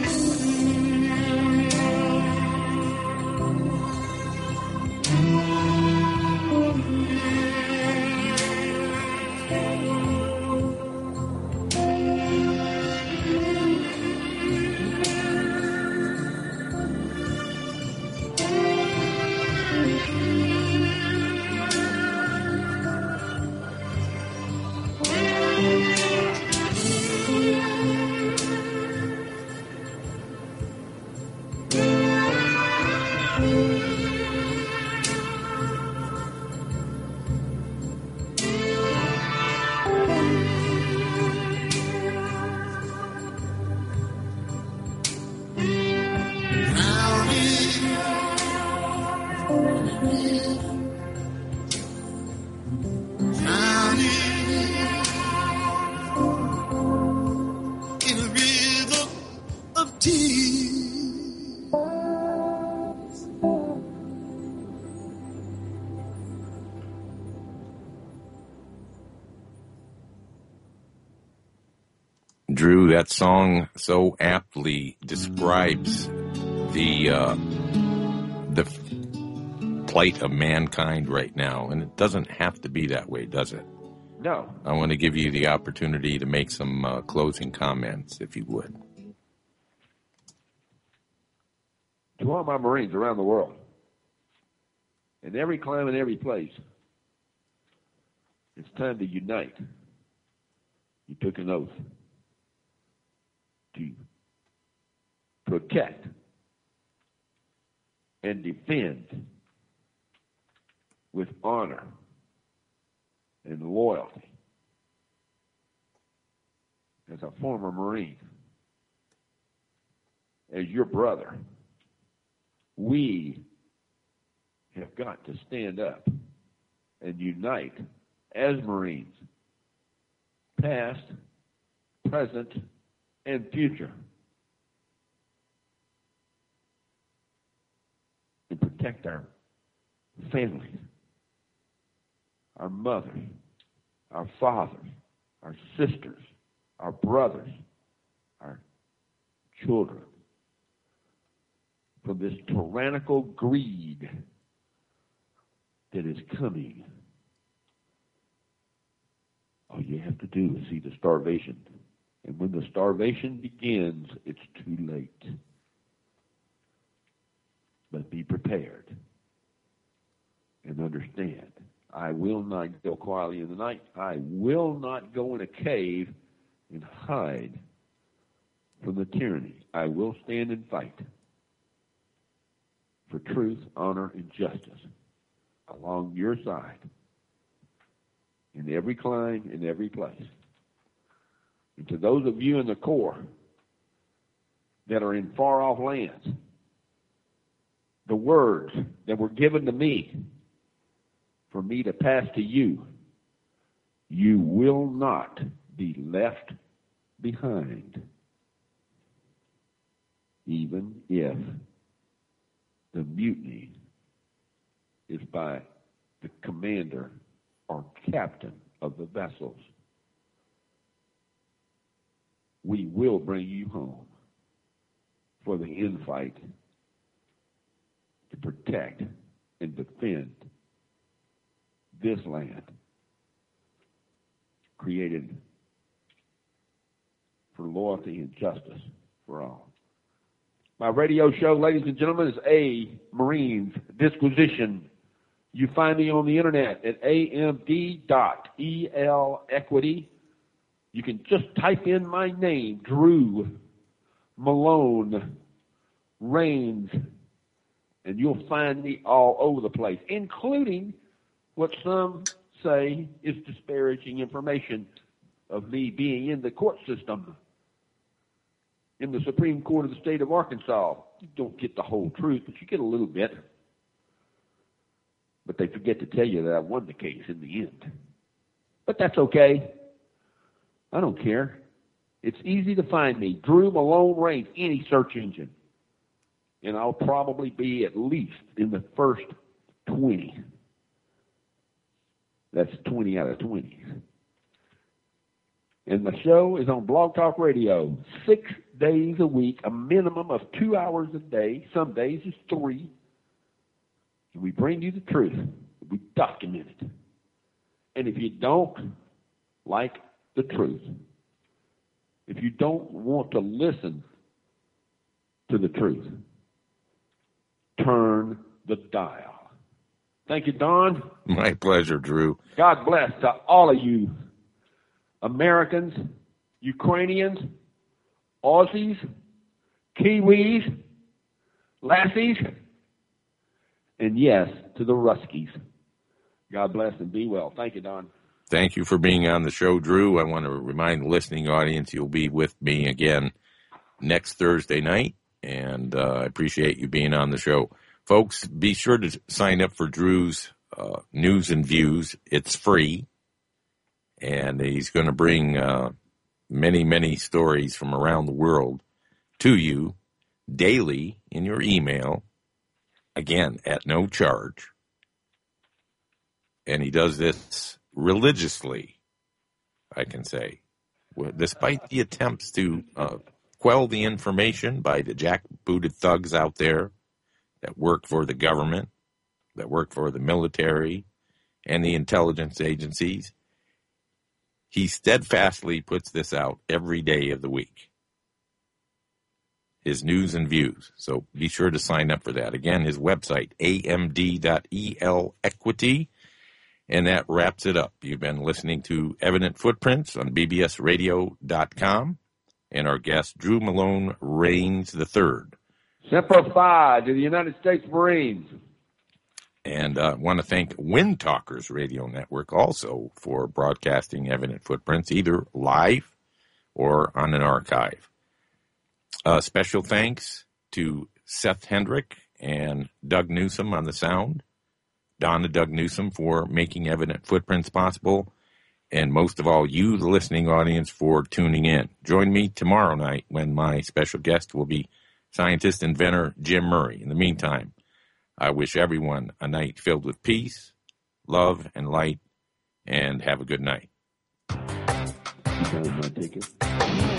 [SPEAKER 4] In a river of tears.
[SPEAKER 1] Drew, that song so aptly describes the uh, the plight of mankind right now, and it doesn't have to be that way, does it?
[SPEAKER 2] No.
[SPEAKER 1] I want to give you the opportunity to make some uh, closing comments, if you would.
[SPEAKER 2] To all my Marines around the world, in every climate, every place, it's time to unite. You took an oath to protect and defend with honor and loyalty. As a former Marine, as your brother, we have got to stand up and unite as Marines, past, present, and future, and protect our families, our mothers, our fathers, our sisters, our brothers, our children, from this tyrannical greed that is coming. All you have to do is see the starvation. And when the starvation begins, it's too late. But be prepared and understand, I will not go quietly in the night. I will not go in a cave and hide from the tyranny. I will stand and fight for truth, honor, and justice along your side in every climb, in every place. And to those of you in the Corps that are in far-off lands, the words that were given to me for me to pass to you, you will not be left behind, even if the mutiny is by the commander or captain of the vessels. We will bring you home for the infight to protect and defend this land created for loyalty and justice for all. My radio show, ladies and gentlemen, is A Marines Disquisition. You find me on the internet at A M D dot E L Equity. You can just type in my name, Drew Malone Rains, and you'll find me all over the place, including what some say is disparaging information of me being in the court system, in the Supreme Court of the state of Arkansas. You don't get the whole truth, but you get a little bit. But they forget to tell you that I won the case in the end. But that's okay. I don't care. It's easy to find me, Drew Malone Rains, any search engine. And I'll probably be at least in the first twenty. That's twenty out of twenty. And the show is on Blog Talk Radio, six days a week, a minimum of two hours a day. Some days it's three. And we bring you the truth. We document it. And if you don't like the truth, if you don't want to listen to the truth, turn the dial. Thank you, Don.
[SPEAKER 1] My pleasure, Drew.
[SPEAKER 2] God bless to all of you Americans, Ukrainians, Aussies, Kiwis, Lassies, and yes, to the Ruskies. God bless and be well. Thank you, Don.
[SPEAKER 1] Thank you for being on the show, Drew. I want to remind the listening audience you'll be with me again next Thursday night, and uh, I appreciate you being on the show. Folks, be sure to sign up for Drew's uh, News and Views. It's free, and he's going to bring uh, many, many stories from around the world to you daily in your email, again, at no charge. And he does this religiously, I can say, despite the attempts to uh, quell the information by the jackbooted thugs out there that work for the government, that work for the military and the intelligence agencies. He steadfastly puts this out every day of the week, his News and Views. So be sure to sign up for that. Again, his website, A M D dot E L Equity. And that wraps it up. You've been listening to Evident Footprints on B B S radio dot com and our guest, Drew Malone Rains the third.
[SPEAKER 2] Semper Fi to the United States Marines.
[SPEAKER 1] And I uh, want to thank Wind Talkers Radio Network also for broadcasting Evident Footprints, either live or on an archive. Uh, special thanks to Seth Hendrick and Doug Newsom on the sound. Don and Doug Newsom for making Evident Footprints possible, and most of all, you, the listening audience, for tuning in. Join me tomorrow night when my special guest will be scientist inventor Jim Murray. In the meantime, I wish everyone a night filled with peace, love, and light, and have a good night.
[SPEAKER 2] You guys want to take it?